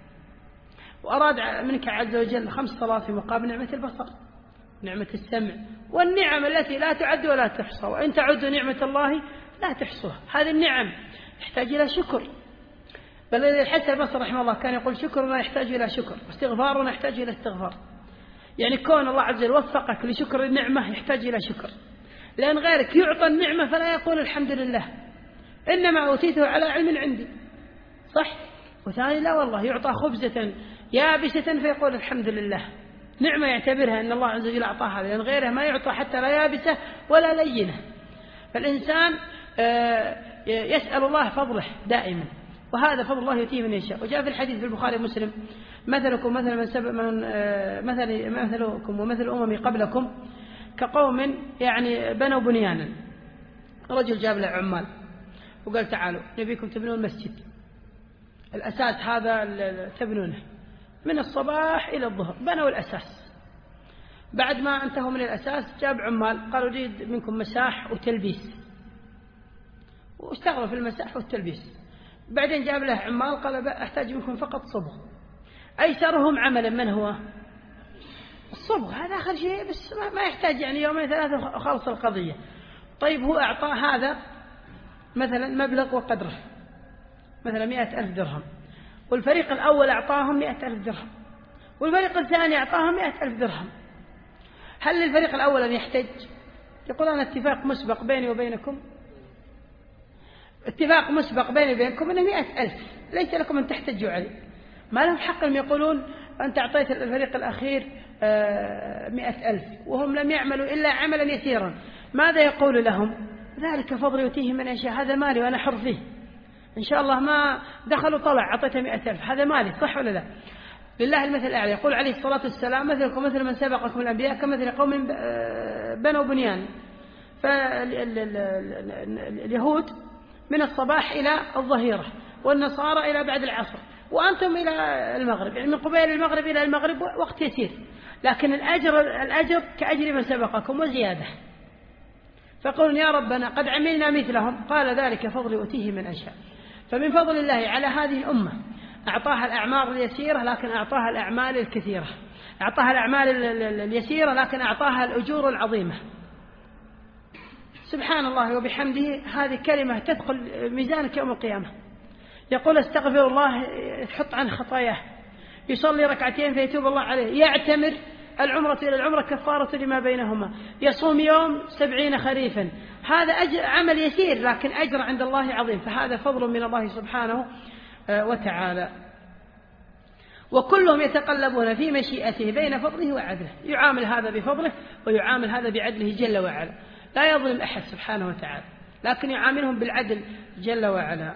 وأراد منك عز وجل خمس صلوات في مقابل نعمة البصر، نعمة السمع، والنعم التي لا تعد ولا تحصى، وإن تعدوا نعمة الله لا تحصوها. هذه النعم تحتاج إلى شكر. بل الحسن البصري رحمه الله كان يقول شكرنا يحتاج إلى شكر واستغفارنا يحتاج إلى استغفار. يعني كون الله عز وجل وفقك لشكر النعمة يحتاج إلى شكر، لأن غيرك يعطى النعمة فلا يقول الحمد لله إنما أوتيته على علم عندي، صح؟ وثاني لا والله يعطى خبزة يابسة فيقول الحمد لله، نعمة يعتبرها أن الله عز وجل أعطاها، لأن غيره ما يعطى حتى لا يابسة ولا لينة. فالإنسان يسأل الله فضله دائما، وهذا فضل الله يؤتيه من يشاء. وجاء في الحديث في البخاري ومسلم مثلكم مثل من سبق من مثل مثلكم ومثل الأمم قبلكم كقوم يعني بنوا بنيانا. رجل جاب له عمال وقال تعالوا نبيكم تبنون مسجد، الأساس هذا تبنونه من الصباح إلى الظهر، بنوا الأساس. بعد ما انتهوا من الأساس جاب عمال قالوا نريد منكم مساح وتلبيس، واشتغلوا في المساح والتلبيس. بعدين جاب له عمال قال أحتاج منكم فقط صبغ. أيسرهم عملا من هو؟ الصبغ، هذا آخر شيء، بس ما يحتاج يعني يومين ثلاثة خلص القضية. طيب هو أعطاه هذا مثلا مبلغ وقدره مثلا مئة ألف درهم، والفريق الأول أعطاهم مئة ألف درهم، والفريق الثاني أعطاهم مئة ألف درهم. هل للفريق الأول أن يحتج؟ يقول أنا اتفاق مسبق بيني وبينكم، اتفاق مسبق بيني وبينكم أنه مئة ألف، ليس لكم أن تحتجوا عليه. ما لهم حق أن يقولون أنت أعطيت الفريق الأخير مئة ألف وهم لم يعملوا إلا عملا يسيرا. ماذا يقول لهم؟ ذلك فضل يؤتيه من يشاء، هذا مالي وأنا حر فيه، إن شاء الله ما دخلوا طلع أعطيته مئة ألف، هذا مالي، صح ولا لا؟ لله المثل الأعلى. يقول عليه الصلاة والسلام مثلكم مثل من سبقكم من الأنبياء كمثل قوم بنوا بنيان. فاليهود من الصباح إلى الظهيرة، والنصارى إلى بعد العصر، وأنتم إلى المغرب، يعني من قبيل المغرب إلى المغرب وقت يسير، لكن الأجر الأجر كأجر من سبقكم وزيادة. فيقولون يا ربنا قد عملنا مثلهم، قال ذلك فضل أوتيه من أشاء. فمن فضل الله على هذه الأمة أعطاها الأعمار اليسيرة لكن أعطاها الأعمال الكثيرة، أعطاها الأعمال اليسيرة لكن أعطاها الأجور العظيمة. سبحان الله وبحمده، هذه كلمة تدخل ميزانك يوم القيامة. يقول استغفر الله تحط عنه خطاياه، يصلي ركعتين فيتوب الله عليه، يعتمر العمرة إلى العمرة كفارة لما بينهما، يصوم يوم سبعين خريفا. هذا أجر عمل يسير لكن أجر عند الله عظيم، فهذا فضل من الله سبحانه وتعالى. وكلهم يتقلبون في مشيئته بين فضله وعدله، يعامل هذا بفضله ويعامل هذا بعدله جل وعلا، لا يظلم أحد سبحانه وتعالى لكن يعاملهم بالعدل جل وعلا.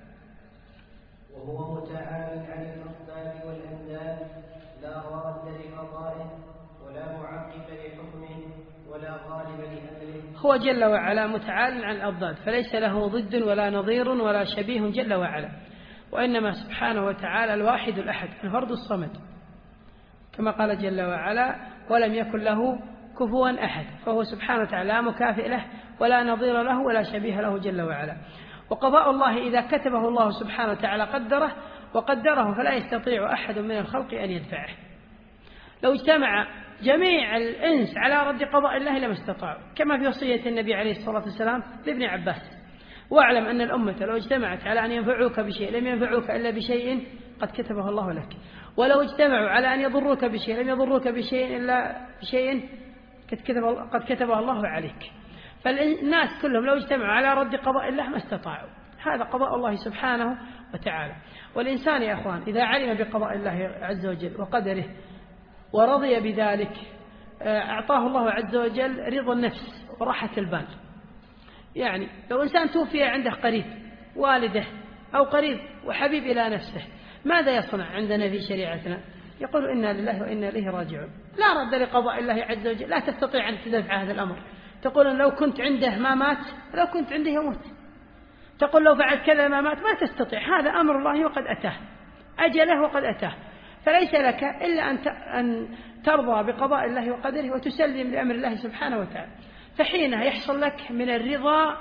وهو متعال عن الأفضال والأنداد، لا راد لقضائه ولا معقب لحكمه ولا غالب لأمره. هو جل وعلا متعال عن الأضداد، فليس له ضد ولا نظير ولا شبيه جل وعلا، وإنما سبحانه وتعالى الواحد الأحد الفرد الصمد، كما قال جل وعلا ولم يكن له كفوا أحد، فهو سبحانه وتعالى لا مكافئ له ولا نظير له ولا شبيه له جل وعلا. وقضاء الله إذا كتبه الله سبحانه وتعالى قدره وقدره، فلا يستطيع أحد من الخلق أن يدفعه. لو اجتمع جميع الإنس على رد قضاء الله لما استطاعوا، كما في وصية النبي عليه الصلاة والسلام لابن عباس: واعلم أن الأمة لو اجتمعت على أن ينفعوك بشيء لم ينفعوك إلا بشيء قد كتبه الله لك، ولو اجتمعوا على أن يضروك بشيء لم يضروك بشيء إلا بشيء قد كتبه الله عليك. فالناس كلهم لو اجتمعوا على رد قضاء الله ما استطاعوا، هذا قضاء الله سبحانه وتعالى. والإنسان يا أخوان إذا علم بقضاء الله عز وجل وقدره ورضي بذلك أعطاه الله عز وجل رضا النفس وراحة البال. يعني لو إنسان توفي عنده قريب والده أو قريب وحبيب إلى نفسه، ماذا يصنع عندنا في شريعتنا؟ يقول إنا لله وإنا إليه راجعون، لا رد لقضاء الله عز وجل، لا تستطيع أن تدفع هذا الأمر. تقول لو كنت عنده ما مات، لو كنت عنده يموت. تقول لو فعل كذا ما مات، ما تستطيع، هذا أمر الله وقد أتاه، أجله وقد أتاه، فليس لك إلا أن ترضى بقضاء الله وقدره وتسلم لأمر الله سبحانه وتعالى. فحينها يحصل لك من الرضا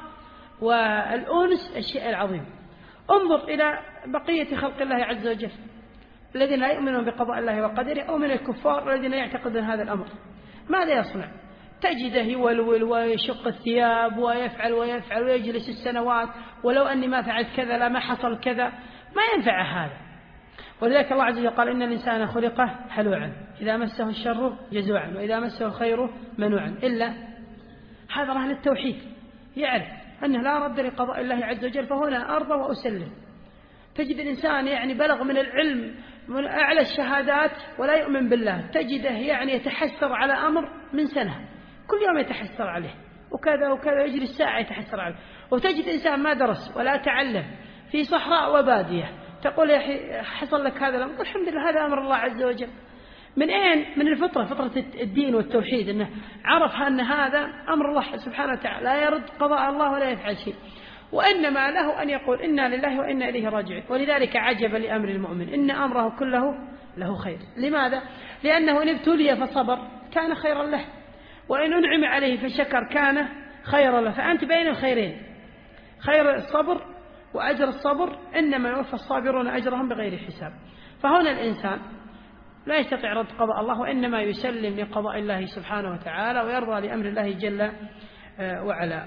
والأنس الشيء العظيم. انظر إلى بقية خلق الله عز وجل الذين لا يؤمنون بقضاء الله وقدره، أو من الكفار الذين يعتقدون هذا الأمر، ماذا يصنع؟ تجده يولول ويشق الثياب ويفعل ويفعل ويجلس السنوات، ولو أني ما فعلت كذا لا ما حصل كذا، ما ينفع هذا. ولذلك الله عز وجل قال إن الإنسان خلق هلوعا إذا مسه الشر جزوعا وإذا مسه الخير منوعا، إلا هذا أهل التوحيد يعرف أنه لا رد لقضاء الله عز وجل، فهنا أرضى وأسلم. تجد الإنسان يعني بلغ من العلم من أعلى الشهادات ولا يؤمن بالله، تجده يعني يتحسر على أمر من سنة، كل يوم يتحسر عليه وكذا وكذا، يجري الساعة يتحسر عليه. وتجد إنسان ما درس ولا تعلم في صحراء وبادية، تقول يا أخي حصل لك هذا الأمر، الحمد لله هذا أمر الله عز وجل. من أين؟ من الفطرة، فطرة الدين والتوحيد، أنه عرف أن هذا أمر الله سبحانه وتعالى، لا يرد قضاء الله ولا يفعل شيء، وإنما له أن يقول إنا لله وإنا إليه راجعون. ولذلك عجب لأمر المؤمن إن أمره كله له خير. لماذا؟ لأنه إن ابتلي فصبر كان خيرا له، وإن أنعم عليه فشكر كان خيرا له. فأنت بين الخيرين، خير الصبر وأجر الصبر إنما يوفى الصابرون أجرهم بغير حساب. فهنا الإنسان لا يستطيع رد قضاء الله، وإنما يسلم لقضاء الله سبحانه وتعالى ويرضى لأمر الله جل وعلا.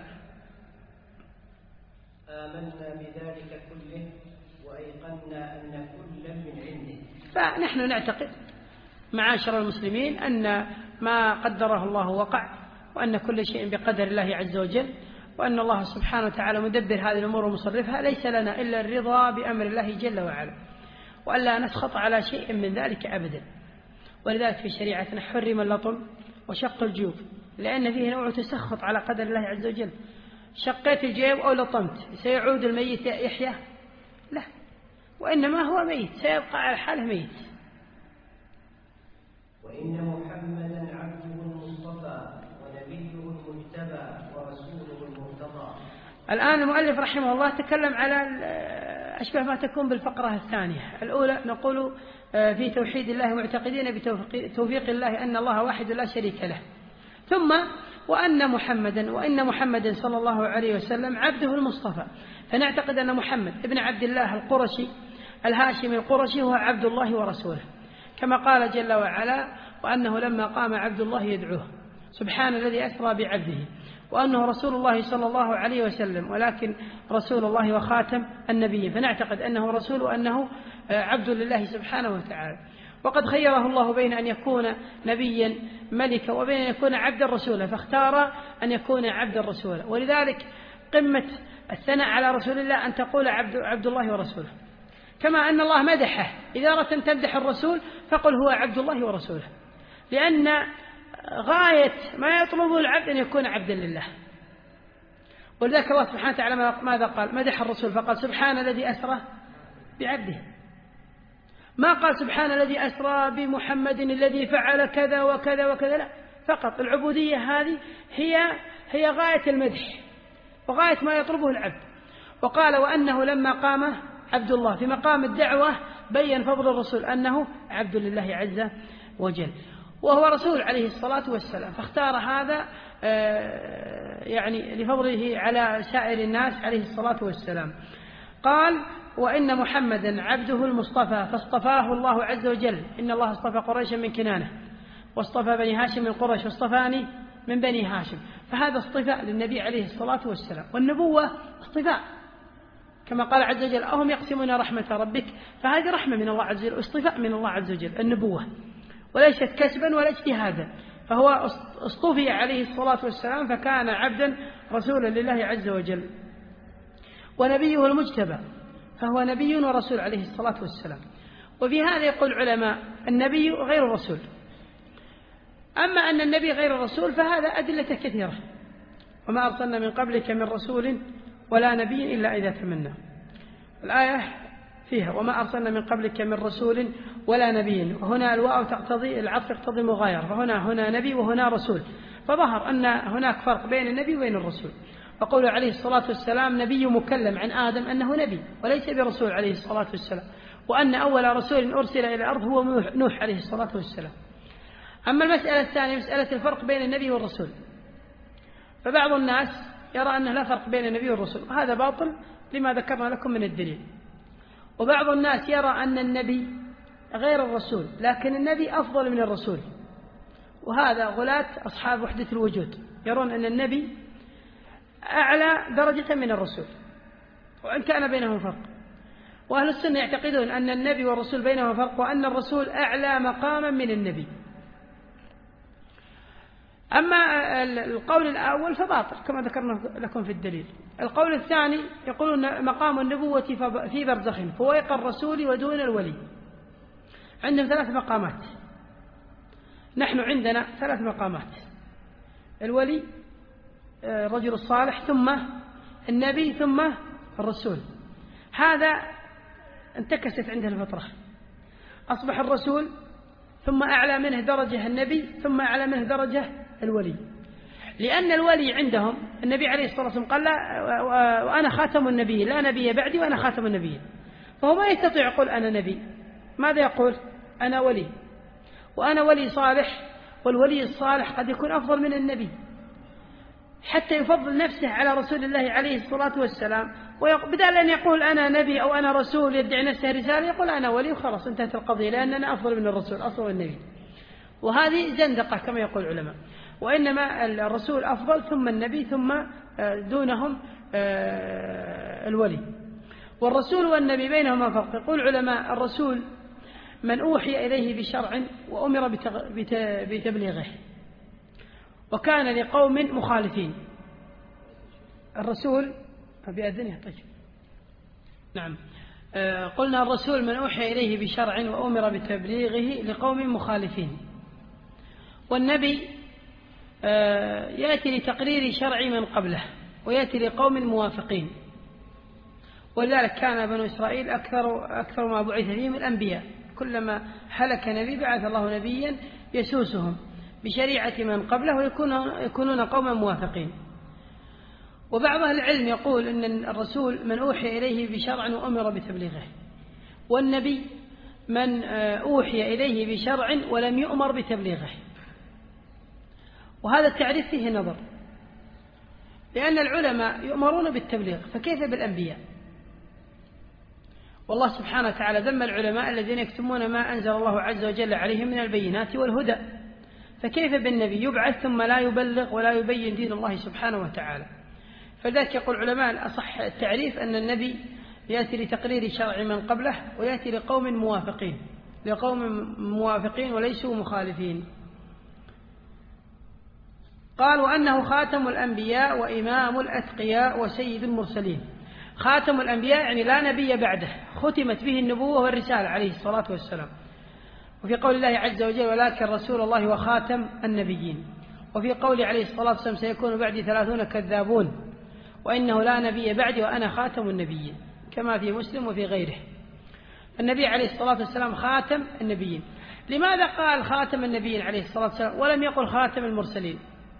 آمنا بذلك كله وأيقنا أن كلا من عنده. فنحن نعتقد معاشر المسلمين أن ما قدره الله وقع، وأن كل شيء بقدر الله عز وجل، وأن الله سبحانه وتعالى مدبر هذه الأمور ومصرفها، ليس لنا إلا الرضا بأمر الله جل وعلا، وألا نسخط على شيء من ذلك أبدا. ولذلك في شريعتنا حرم اللطم وشق الجيوب، لأن فيه نوع تسخط على قدر الله عز وجل. شقيت الجيب أو لطمت، سيعود الميت يحيى؟ لا، وإنما هو ميت، سيبقى على حاله ميت. وإن محمدا عبده المصطفى ونبيه المجتبى ورسوله المرتضى. الآن المؤلف رحمه الله تكلم على أشبه ما تكون بالفقرة الثانية. الأولى نقول في توحيد الله معتقدين بتوفيق الله أن الله واحد لا شريك له، ثم وأن محمدا وإن محمدا صلى الله عليه وسلم عبده المصطفى، فنعتقد أن محمد ابن عبد الله القرشي الهاشمي القرشي هو عبد الله ورسوله، كما قال جل وعلا: وأنه لما قام عبد الله يدعوه سبحان الذي أسرى بعبده، وأنه رسول الله صلى الله عليه وسلم ولكن رسول الله وخاتم النبيين، فنعتقد أنه رسول وأنه عبد لله سبحانه وتعالى. وقد خيره الله بين أن يكون نبيا ملكا وبين أن يكون عبدا رسولا، فاختار أن يكون عبدا رسولا، ولذلك قمة الثناء على رسول الله أن تقول عبد, عبد الله ورسوله، كما أن الله مدحه إذا أردت أن تمدح الرسول فقل هو عبد الله ورسوله، لأن غاية ما يطلبه العبد أن يكون عبدا لله. ولذلك الله سبحانه وتعالى ماذا قال؟ مدح الرسول فقال: سبحان الذي أسرى بعبده، ما قال سبحان الذي أسرى بمحمد الذي فعل كذا وكذا وكذا، لا، فقط العبودية هذه هي هي غاية المدح وغاية ما يطلبه العبد. وقال: وأنه لما قام عبد الله في مقام الدعوة بين فضل الرسول أنه عبد لله عز وجل، وهو رسول عليه الصلاة والسلام، فاختار هذا يعني لفضله على سائر الناس عليه الصلاة والسلام. قال: وإن محمدا عبده المصطفى فاصطفاه الله عز وجل، إن الله اصطفى قريشا من كنانة واصطفى بني هاشم من قريش واصطفاني من بني هاشم، فهذا اصطفاء للنبي عليه الصلاة والسلام. والنبوة اصطفاء كما قال عز وجل: أهم يقسمون رحمة ربك، فهذه رحمة من الله عز وجل، اصطفاء من الله عز وجل النبوة، وليست كسبا ولا اجتهادا، فهو اصطفي عليه الصلاة والسلام فكان عبدا رسولا لله عز وجل. ونبيه المجتبى، فهو نبي ورسول عليه الصلاة والسلام. وفي هذا يقول العلماء: النبي غير الرسول. أما أن النبي غير الرسول فهذا أدلة كثيرة، وما أرسلنا من قبلك من رسول ولا نبي إلا إذا تمنى، الآية فيها وما أرسلنا من قبلك من رسول ولا نبي، وهنا الواو تقتضي العطف يقتضي المغايرة، فهنا هنا نبي وهنا رسول، فظهر أن هناك فرق بين النبي وبين الرسول. وقوله عليه الصلاة والسلام: نبي مكلم عن آدم أنه نبي وليس برسول عليه الصلاة والسلام، وأن أول رسول أرسل إلى الأرض هو نوح عليه الصلاة والسلام. أما المسألة الثانية مسألة الفرق بين النبي والرسول، فبعض الناس يرى أنه لا فرق بين النبي والرسول، وهذا باطل لما ذكرنا لكم من الدليل. وبعض الناس يرى أن النبي غير الرسول لكن النبي أفضل من الرسول، وهذا غلاة أصحاب وحدة الوجود، يرون أن النبي أعلى درجة من الرسول وإن كان بينهم فرق. وأهل السنة يعتقدون أن النبي والرسول بينهم فرق، وأن الرسول أعلى مقاما من النبي. أما القول الأول فباطل كما ذكرنا لكم في الدليل. القول الثاني يقولون مقام النبوة في برزخ فوق الرسول ودون الولي، عندهم ثلاث مقامات، نحن عندنا ثلاث مقامات: الولي، الرجل الصالح، ثم النبي، ثم الرسول. هذا انتكست عنده الفطرة، أصبح الرسول ثم أعلى منه درجة النبي ثم أعلى منه درجة الولي، لأن الولي عندهم النبي عليه الصلاة والسلام قال: لا وأنا خاتم النبي، لا نبي بعدي وأنا خاتم النبي، فهو ما يستطيع يقول أنا نبي، ماذا يقول؟ أنا ولي، وأنا ولي صالح، والولي الصالح قد يكون أفضل من النبي حتى يفضل نفسه على رسول الله عليه الصلاة والسلام، وبدال أن يقول أنا نبي أو أنا رسول يدعي نفسه رسالة يقول أنا ولي وخلاص انتهت القضية، لأننا أفضل من الرسول أفضل من النبي، وهذه زندقة كما يقول العلماء. وإنما الرسول أفضل ثم النبي ثم دونهم الولي. والرسول والنبي بينهما فرق. يقول العلماء: الرسول من أوحي إليه بشرع وأمر بتبليغه وكان لقوم مخالفين. الرسول بأذنه طيب نعم قلنا الرسول من أوحي إليه بشرع وأمر بتبليغه لقوم مخالفين، والنبي يأتي لتقرير شرع من قبله ويأتي لقوم موافقين. ولذلك كان بنو إسرائيل أكثر, أكثر ما بعث فيهم الأنبياء، كلما هلك نبي بعث الله نبيا يسوسهم بشريعة من قبله ويكونون قوما موافقين. وبعض أهل العلم يقول أن الرسول من أوحي إليه بشرع وأمر بتبليغه، والنبي من أوحي إليه بشرع ولم يؤمر بتبليغه. وهذا التعريف فيه نظر، لأن العلماء يؤمرون بالتبليغ، فكيف بالأنبياء؟ والله سبحانه وتعالى ذم العلماء الذين يكتمون ما أنزل الله عز وجل عليهم من البينات والهدى، فكيف بالنبي يبعث ثم لا يبلغ ولا يبين دين الله سبحانه وتعالى؟ فذلك يقول العلماء الأصح التعريف أن النبي يأتي لتقرير شرع من قبله، ويأتي لقوم موافقين لقوم موافقين وليسوا مخالفين. قالوا أنه خاتم الأنبياء وإمام الأتقياء وسيد المرسلين. خاتم الأنبياء يعني لا نبي بعده، ختمت به النبوة والرسالة عليه الصلاة والسلام. وفي قول الله عز وجل ولكن رسول الله وخاتم النبيين. وفي قول عليه الصلاة والسلام سيكون بعدي ثلاثون كذابون وإنه لا نبي بعدي وأنا خاتم النبيين، كما في مسلم وفي غيره. النبي عليه الصلاة والسلام خاتم النبيين. لماذا قال خاتم النبيين عليه الصلاة والسلام ولم يقل خاتم المرسلين؟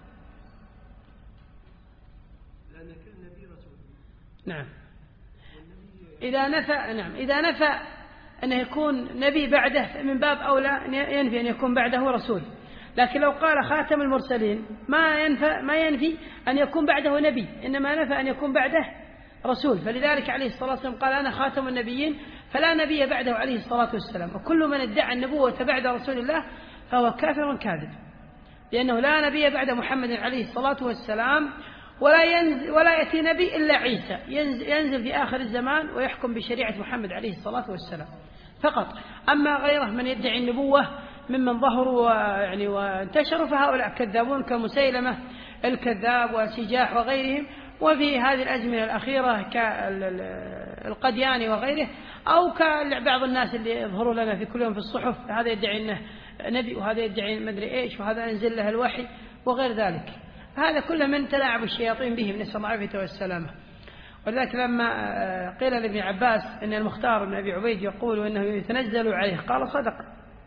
نعم إذا نفى نعم إذا نفى أنه يكون نبي بعده من باب أولى ينفي أن يكون بعده رسول. لكن لو قال خاتم المرسلين ما ينفى ما ينفي أن يكون بعده نبي، إنما نفى أن يكون بعده رسول. فلذلك عليه الصلاة والسلام قال أنا خاتم النبيين فلا نبي بعده عليه الصلاة والسلام. وكل من ادعى النبوة بعد رسول الله فهو كافر كاذب، لأنه لا نبي بعد محمد عليه الصلاة والسلام، ولا ينزل ولا يأتي نبي إلا عيسى ينزل في آخر الزمان ويحكم بشريعة محمد عليه الصلاة والسلام فقط. أما غيره من يدعي النبوة ممن ظهروا يعني وانتشروا فهؤلاء كذابون كمسيلمة الكذاب وسجاح وغيرهم. وفي هذه الأزمنة الأخيرة كالقدياني وغيره، أو كبعض الناس اللي يظهروا لنا في كل يوم في الصحف، هذا يدعي أنه نبي وهذا يدعي مدري إيش وهذا أنزل له الوحي وغير ذلك. هذا كله من تلاعب الشياطين به، نسأل الله العافية والسلامة. ولذلك لما قيل لابن عباس أن المختار بن أبي عبيد يقول أنه يتنزل عليه قال صدق.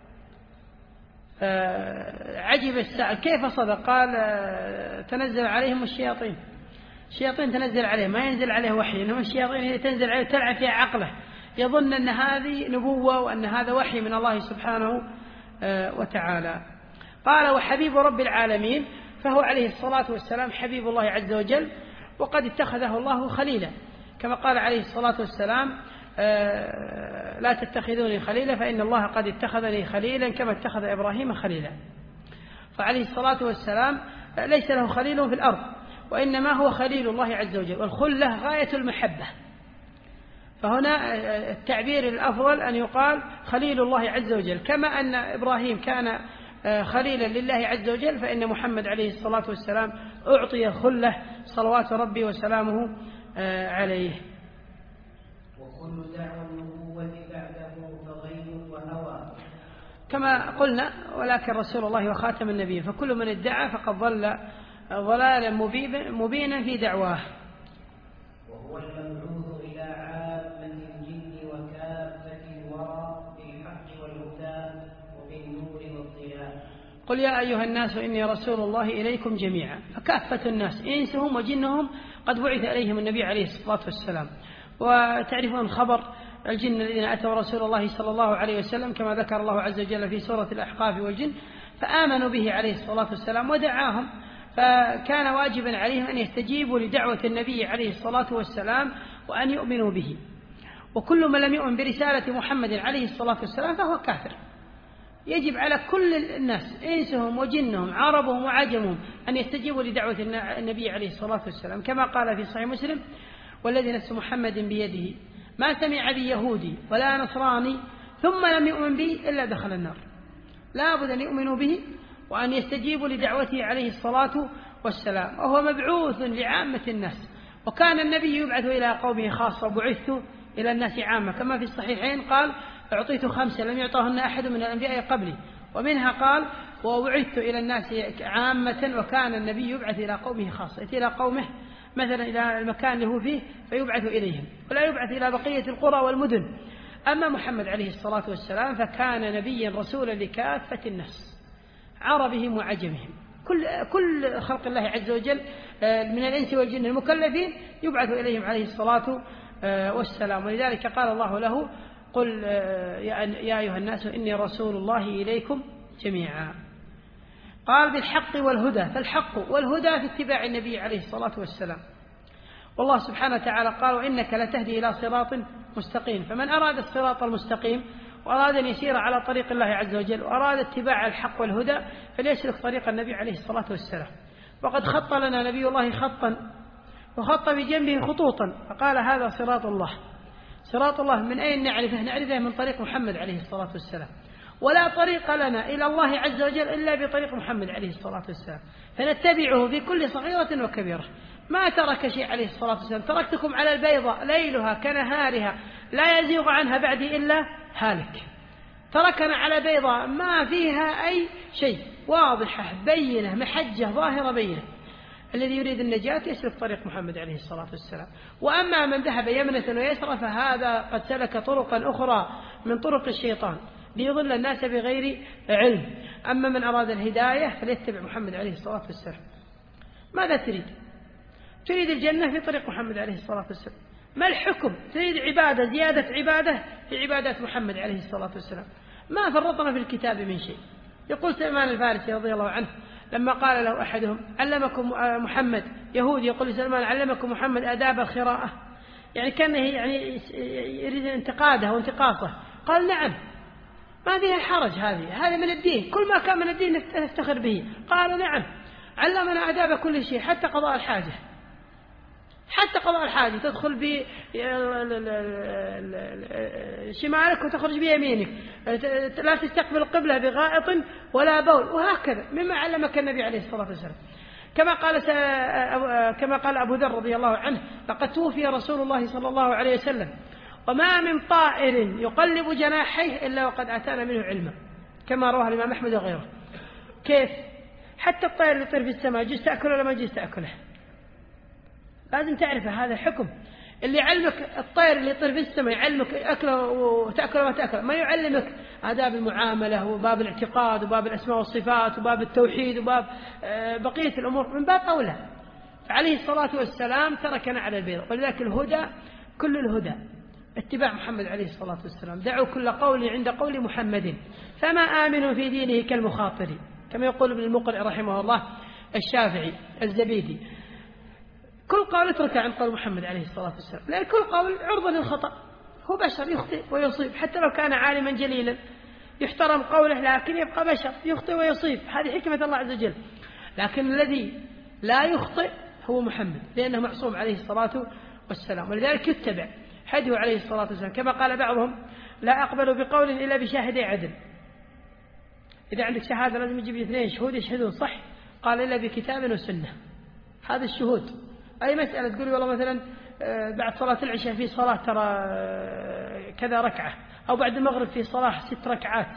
عجب السائل كيف صدق؟ قال تنزل عليهم الشياطين. الشياطين تنزل عليه ما ينزل عليه وحي، إنما الشياطين هي تنزل عليه تلعب في عقله، يظن أن هذه نبوة وأن هذا وحي من الله سبحانه وتعالى. قال وحبيب رب العالمين، فهو عليه الصلاة والسلام حبيب الله عز وجل، وقد اتخذه الله خليلا، كما قال عليه الصلاة والسلام لا تتخذوني خليلا فإن الله قد اتخذني خليلا كما اتخذ إبراهيم خليلا. فعليه الصلاة والسلام ليس له خليل في الأرض، وإنما هو خليل الله عز وجل، والخلة غاية المحبة. فهنا التعبير الأفضل أن يقال خليل الله عز وجل، كما أن إبراهيم كان خليلا لله عز وجل، فإن محمد عليه الصلاة والسلام أعطي خلة صلوات ربي وسلامه عليه. وكل دعوى النبوة بعده فغي وهوى، كما قلنا ولكن رسول الله وخاتم النبي، فكل من ادعى فقد ضل ضلالا مبينا في دعواه. وهو المبعوث إلى عامة الجن وكافة الورى بالحق والهدى وبالنور والضياء. قل يا أيها الناس إني رسول الله إليكم جميعا، فكافة الناس إنسهم وجنهم قد بعث إليهم النبي عليه الصلاة والسلام. وتعرفون خبر الجن الذين أتوا رسول الله صلى الله عليه وسلم كما ذكر الله عز وجل في سورة الأحقاف والجن، فآمنوا به عليه الصلاة والسلام ودعاهم، فكان واجبا عليهم أن يستجيبوا لدعوة النبي عليه الصلاة والسلام وأن يؤمنوا به. وكل من لم يؤمن برسالة محمد عليه الصلاة والسلام فهو كافر. يجب على كل الناس إنسهم وجنهم عربهم وعجمهم أن يستجيبوا لدعوة النبي عليه الصلاة والسلام، كما قال في صحيح مسلم والذي نفس محمد بيده ما سمع بي يهودي ولا نصراني ثم لم يؤمن به إلا دخل النار. لا بد أن يؤمنوا به وأن يستجيبوا لدعوته عليه الصلاة والسلام، وهو مبعوث لعامة الناس. وكان النبي يبعث إلى قومه خاصة، بعثت إلى الناس عامة، كما في الصحيحين قال أعطيت خمسة لم يعطهن أحد من الأنبياء قبلي، ومنها قال وبعثت إلى الناس عامة. وكان النبي يبعث إلى قومه خاصة، يأتي إلى قومه مثلا إلى المكان اللي هو فيه فيبعث إليهم، ولا يبعث إلى بقية القرى والمدن. أما محمد عليه الصلاة والسلام فكان نبيا رسولا لكافة الناس عربهم وعجمهم، كل كل خلق الله عز وجل من الإنس والجن المكلفين يبعث إليهم عليه الصلاة والسلام. ولذلك قال الله له قل يا أيها الناس إني رسول الله إليكم جميعا. قال بالحق والهدى، فالحق والهدى في اتباع النبي عليه الصلاة والسلام. والله سبحانه وتعالى قال وإنك لتهدي إلى صراط مستقيم، فمن أراد الصراط المستقيم وأراد أن يسير على طريق الله عز وجل وأراد اتباع الحق والهدى فليسلك طريق النبي عليه الصلاة والسلام. وقد خط لنا نبي الله خطا وخط بجنبه خطوطا فقال هذا صراط الله. صراط الله من أين نعرفه؟ نعرفه من طريق محمد عليه الصلاة والسلام، ولا طريق لنا إلى الله عز وجل إلا بطريق محمد عليه الصلاة والسلام، فنتبعه في كل صغيرة وكبيرة. ما ترك شيء عليه الصلاة والسلام، تركتكم على البيضاء ليلها كنهارها لا يزيغ عنها بعدي إلا هالك. تركنا على بيضاء ما فيها أي شيء، واضحة بينة محجة ظاهرة بينة. الذي يريد النجاة يسلك طريق محمد عليه الصلاة والسلام. وأما من ذهب يمنة ويسرى فهذا قد سلك طرقا أخرى من طرق الشيطان ليضل الناس بغير علم. أما من أراد الهداية فليتبع محمد عليه الصلاة والسلام. ماذا تريد؟ تريد الجنة في طريق محمد عليه الصلاة والسلام. ما الحكم؟ تريد عبادة زيادة عبادة في عبادات محمد عليه الصلاة والسلام. ما فرطنا في الكتاب من شيء. يقول سلمان الفارسي رضي الله عنه لما قال له أحدهم علمكم محمد، يهود يقول سلمان علمكم محمد آداب الخراءة، يعني كان يعني يريد انتقاده وانتقاصه. قال نعم ما فيها حرج، هذه هذا من الدين، كل ما كان من الدين نفتخر به. قال نعم علمنا آداب كل شيء حتى قضاء الحاجة، حتى قضاء الحاجة تدخل بشمالك وتخرج بيمينك، لا تستقبل القبلة بغائط ولا بول، وهكذا مما علمك النبي عليه الصلاة والسلام. كما قال كما قال أبو ذر رضي الله عنه لقد توفي رسول الله صلى الله عليه وسلم وما من طائر يقلب جناحيه إلا وقد أتانا منه علما، كما رواه الإمام أحمد وغيره. كيف؟ حتى الطير اللي يطير في السماء جزء تأكله ولا ما جزء تأكله؟ لازم تعرف هذا حكم. اللي يعلمك الطير اللي يطير في السماء يعلمك أكله وتأكله وما تأكله، ما يعلمك آداب المعاملة وباب الاعتقاد وباب الأسماء والصفات وباب التوحيد وباب بقية الأمور، من باب أولى. عليه الصلاة والسلام تركنا على البيض. ولذلك الهدى كل الهدى اتباع محمد عليه الصلاة والسلام. دعوا كل قول عند قول محمد فما آمن في دينه كالمخاطر، كما يقول ابن المقرئ رحمه الله الشافعي الزبيدي. كل قول اترك عن قول محمد عليه الصلاة والسلام، لأن كل قول عرضة للخطأ، هو بشر يخطئ ويصيب، حتى لو كان عالما جليلا يحترم قوله لكن يبقى بشر يخطئ ويصيب، هذه حكمة الله عز وجل. لكن الذي لا يخطئ هو محمد لأنه معصوم عليه الصلاة والسلام، ولذلك يتبع هديه عليه الصلاة والسلام. كما قال بعضهم لا أقبل بقول إلا بشاهدي عدل. إذا عندك شهادة لازم يجيب اثنين شهود يشهدون صح، قال إلا بكتاب وسنة. هذا الشهود. أي مسألة تقول والله مثلا بعد صلاة العشاء في صلاة ترى كذا ركعة، أو بعد المغرب في صلاة ست ركعات،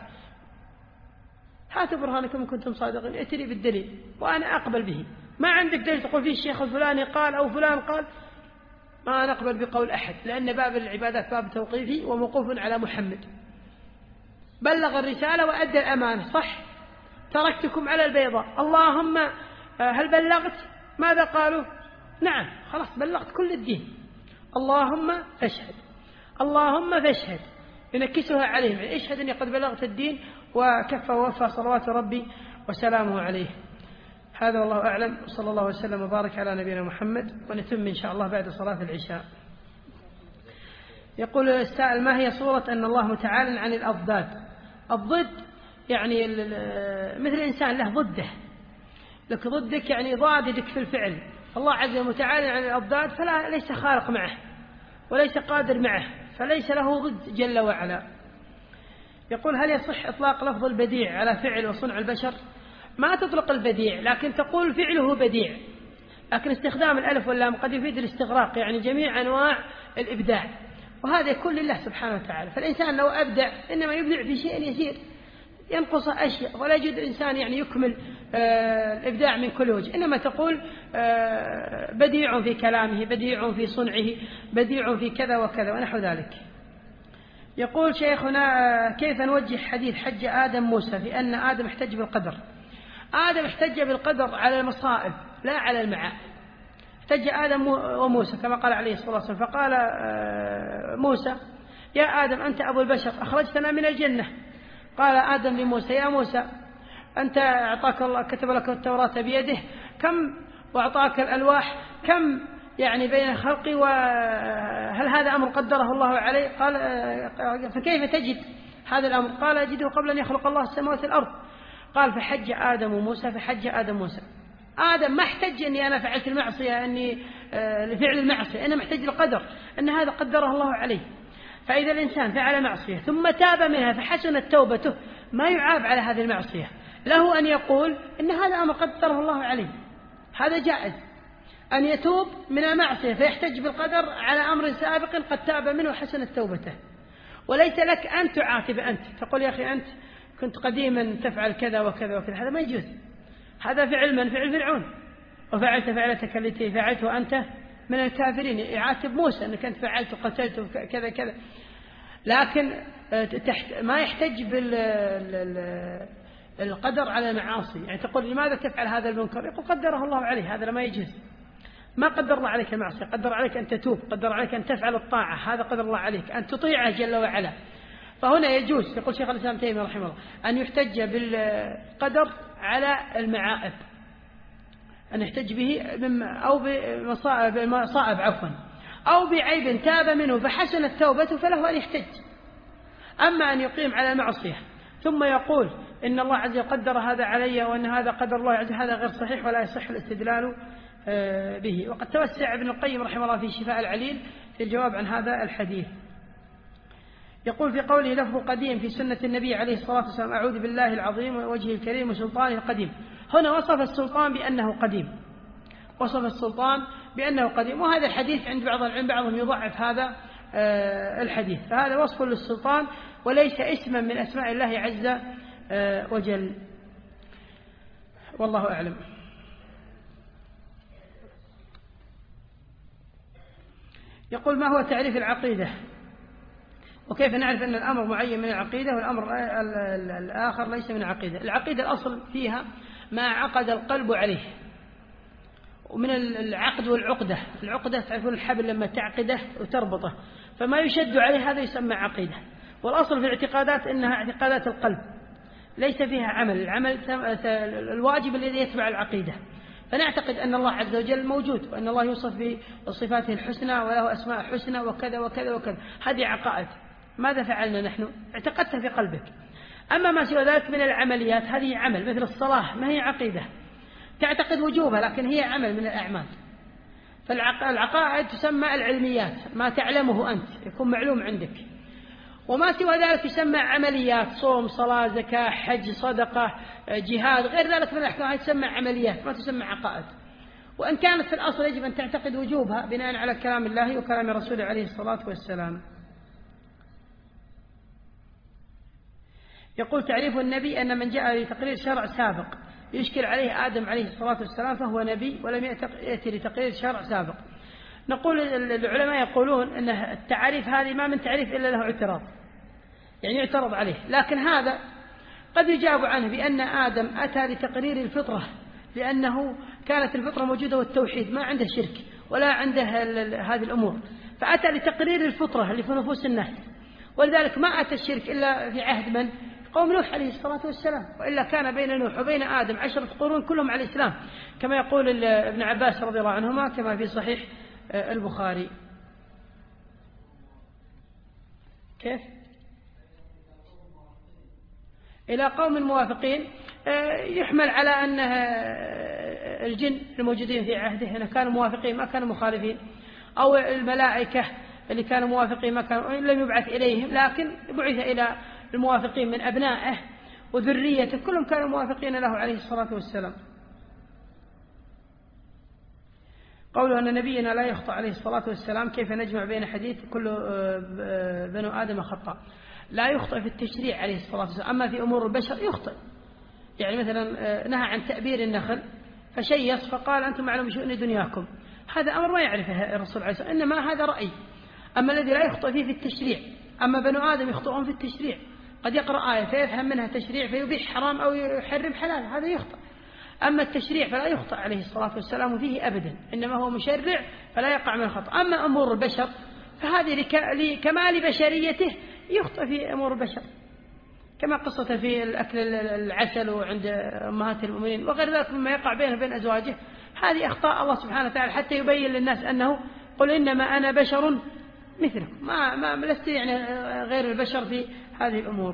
هاتوا برهانكم إن كنتم صادقين، ائتني بالدليل وأنا أقبل به. ما عندك دليل تقول فيه الشيخ الفلاني قال أو فلان قال، ما نقبل بقول أحد، لأن باب العبادات باب توقيفي وموقوف على محمد. بلغ الرسالة وأدى الأمانة صح، تركتكم على البيضاء. اللهم هل بلغت؟ ماذا قالوا؟ نعم خلاص بلغت كل الدين. اللهم فاشهد، اللهم فاشهد، ينكسها عليهم، يعني اشهد أني قد بلغت الدين وكفى ووفى صلوات ربي وسلامه عليه. هذا والله أعلم، صلى الله وسلم وبارك على نبينا محمد، ونتم إن شاء الله بعد صلاة العشاء. يقول السائل ما هي صورة أن الله متعال عن الأضداد؟ الضد يعني مثل الإنسان له ضده، لك ضدك يعني ضادك في الفعل. الله عز وجل متعال عن الأضداد فلا ليس خالق معه وليس قادر معه، فليس له ضد جل وعلا. يقول هل يصح إطلاق لفظ البديع على فعل وصنع البشر؟ ما تطلق البديع لكن تقول فعله بديع، لكن استخدام الألف واللام قد يفيد الاستغراق، يعني جميع أنواع الإبداع، وهذا يكون لله سبحانه وتعالى. فالإنسان لو أبدع إنما يبدع في شيء يسير ينقص أشياء، ولا يجد الإنسان يعني يكمل آه الإبداع من كل وجه، إنما تقول آه بديع في كلامه، بديع في صنعه، بديع في كذا وكذا ونحو ذلك. يقول شيخنا كيف نوجه حديث حج آدم موسى في أن آدم احتج بالقدر؟ آدم احتج بالقدر على المصائب لا على المعائب. احتج آدم وموسى كما قال عليه الصلاة والسلام، فقال آه موسى يا آدم أنت أبو البشر أخرجتنا من الجنة. قال آدم لموسى يا موسى أنت أعطاك الله كتب لك التوراة بيده، كم وأعطاك الألواح، كم يعني بين خلقي وهل هذا أمر قدره الله عليه؟ قال فكيف تجد هذا الأمر؟ قال أجده قبل أن يخلق الله السماوات والأرض. قال فحج آدم وموسى فحج آدم موسى. آدم ما احتج أني أنا فعلت المعصية أني لفعل المعصية، أنا محتج القدر أن هذا قدره الله عليه. فإذا الإنسان فعل معصية ثم تاب منها فحسنت توبته ما يعاب على هذه المعصية، له أن يقول إن هذا أمر قدره الله عليه، هذا جائز أن يتوب من المعصية فيحتج بالقدر على أمر سابق قد تاب منه وحسنت توبته. وليس لك أن تعاتب أنت تقول يا أخي أنت كنت قديما تفعل كذا وكذا وكذا، هذا ما يجوز. هذا فعل من فعل فرعون، وفعلت فعلتك التي فعلت وأنت من الكافرين. يعاتب موسى أنك أنت فعلت وقتلت كذا كذا، لكن ما يحتج بالقدر على المعاصي. يعني تقول لماذا تفعل هذا المنكر؟ يقول قدره الله عليه، هذا ما يجوز. ما قدر الله عليك المعصية، قدر عليك أن تتوب، قدر عليك أن تفعل الطاعة، هذا قدر الله عليك أن تطيعه جل وعلا. فهنا يجوز يقول شيخ الإسلام تيمية رحمه الله أن يحتج بالقدر على المعائب، أن يحتج به أو بمصائب عفوا أو بعيب تاب منه فحسنت توبته فله أن يحتج. أما أن يقيم على المعصية ثم يقول إن الله عز وجل قدر هذا علي وأن هذا قدر الله عز وجل، هذا غير صحيح ولا يصح الاستدلال به. وقد توسع ابن القيم رحمه الله في شفاء العليل في الجواب عن هذا الحديث. يقول في قوله لفظ قديم في سنة النبي عليه الصلاة والسلام أعوذ بالله العظيم ووجهه الكريم وسلطانه القديم. هنا وصف السلطان بأنه قديم، وصف السلطان بأنه قديم، وهذا الحديث عند بعض العلم بعضهم يضعف هذا الحديث، فهذا وصف للسلطان وليس اسما من أسماء الله عز وجل، والله أعلم. يقول ما هو تعريف العقيدة وكيف نعرف أن الأمر معين من العقيدة والأمر الآخر ليس من العقيدة؟ العقيدة الأصل فيها ما عقد القلب عليه، ومن العقد والعقدة، العقدة تعرفون الحبل لما تعقده وتربطه، فما يشد عليه هذا يسمى عقيدة. والأصل في الاعتقادات أنها اعتقادات القلب ليس فيها عمل، العمل الواجب الذي يتبع العقيدة. فنعتقد أن الله عز وجل موجود وأن الله يوصف بصفاته الحسنى وله أسماء حسنى وكذا وكذا وكذا، هذه عقائد. ماذا فعلنا نحن؟ اعتقدتها في قلبك. أما ما سوى ذلك من العمليات هذه عمل، مثل الصلاة ما هي عقيدة، تعتقد وجوبها لكن هي عمل من الأعمال. فالعقائد تسمى العلميات، ما تعلمه أنت يكون معلوم عندك، وما سوى ذلك يسمى عمليات، صوم صلاة زكاة حج صدقة جهاد غير ذلك من الأحكام، تسمى عمليات ما تسمى عقائد. وإن كانت في الأصل يجب أن تعتقد وجوبها بناء على كلام الله وكلام رسوله عليه الصلاة والسلام. يقول تعريف النبي أن من جاء لتقرير شرع سابق يشكل عليه آدم عليه الصلاة والسلام فهو نبي ولم يأتي لتقرير شرع سابق. نقول العلماء يقولون أن التعريف هذه ما من تعريف إلا له اعتراض، يعني يعترض عليه، لكن هذا قد يجاب عنه بأن آدم أتى لتقرير الفطرة، لأنه كانت الفطرة موجودة والتوحيد ما عنده شرك ولا عنده هذه الأمور، فأتى لتقرير الفطرة اللي في نفوس الناس. ولذلك ما أتى الشرك إلا في عهد من؟ قوم نوح عليه الصلاة والسلام، وإلا كان بين نوح وبين آدم عشرة قرون كلهم على الإسلام، كما يقول ابن عباس رضي الله عنهما كما في صحيح البخاري. كيف؟ إلى قوم موافقين يحمل على أن الجن الموجودين في عهده هنا كانوا موافقين ما كانوا مخالفين، أو الملائكة اللي كانوا موافقين ما كانوا لم يبعث إليهم، لكن بعث إلى الموافقين من أبنائه وذريته كلهم كانوا موافقين له عليه الصلاة والسلام. قوله أن نبينا لا يخطأ عليه الصلاة والسلام، كيف نجمع بين حديث كل بنو آدم خطأ؟ لا يخطئ في التشريع عليه الصلاة والسلام، أما في أمور البشر يخطئ. يعني مثلا نهى عن تأبير النخل فشيص فقال أنتم معلوم بشؤون دنياكم، هذا أمر ما يعرفه الرسول عليه الصلاة والسلام، إنما هذا رأي. أما الذي لا يخطئ فيه في التشريع، أما بنو آدم يخطئون في التشريع، قد يقرأ آية فيفهم منها تشريع فيبيح حرام أو يحرم حلال، هذا يخطئ. أما التشريع فلا يخطئ عليه الصلاة والسلام فيه أبدا، إنما هو مشرع فلا يقع من الخطأ. أما أمور البشر فهذه لكمال بشريته يخطئ في أمور البشر، كما قصة في الأكل العسل وعند أمهات المؤمنين وغير ذلك مما يقع بينه وبين أزواجه. هذه أخطاء الله سبحانه وتعالى حتى يبين للناس أنه قل إنما أنا بشر مثلكم، ما, ما لست يعني غير البشر في هذه الأمور.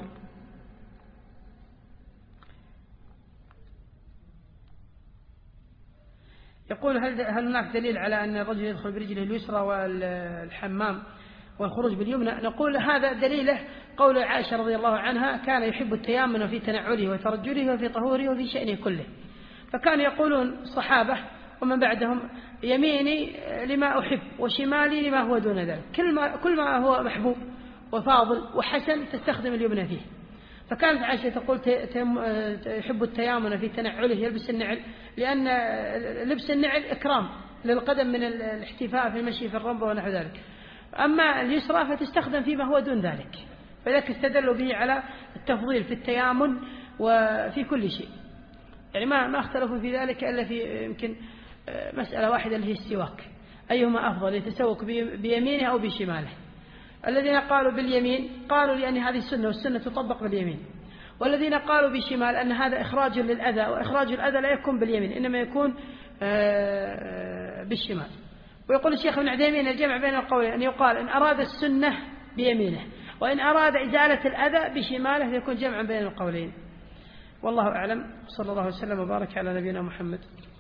يقول هل هل هناك دليل على أن الرجل يدخل برجله اليسرى والحمام والخروج باليمنى؟ نقول هذا دليله قول عائشة رضي الله عنها كان يحب التيامن في تنعله وترجله وفي طهوره وفي شأنه كله. فكانوا يقولون الصحابة ومن بعدهم يميني لما أحب وشمالي لما هو دون ذلك، كل ما, كل ما هو محبوب وفاضل وحسن تستخدم اليمنى فيه. فكانت عائشة تقول يحب التيامن في تنعله، يلبس النعل، لأن لبس النعل إكرام للقدم من الاحتفاء في المشي في الرمبة ونحو ذلك. أما اليسرى فتستخدم فيما هو دون ذلك، فذلك استدلوا به على التفضيل في التيامن وفي كل شيء. يعني ما ما اختلفوا في ذلك إلا في يمكن مسألة واحدة اللي هي السواك، أيهما أفضل، يتسوك بيمينه أو بشماله. الذين قالوا باليمين قالوا لأن هذه السنة والسنة تطبق باليمين، والذين قالوا بالشمال أن هذا إخراج للأذى، وإخراج الأذى لا يكون باليمين إنما يكون بالشمال. ويقول الشيخ ابن عثيمين الجمع بين القولين أن يقال إن أراد السنة بيمينه وإن أراد إزالة الأذى بشماله يكون جمعا بين القولين. والله أعلم، صلى الله وسلم وبارك على نبينا محمد.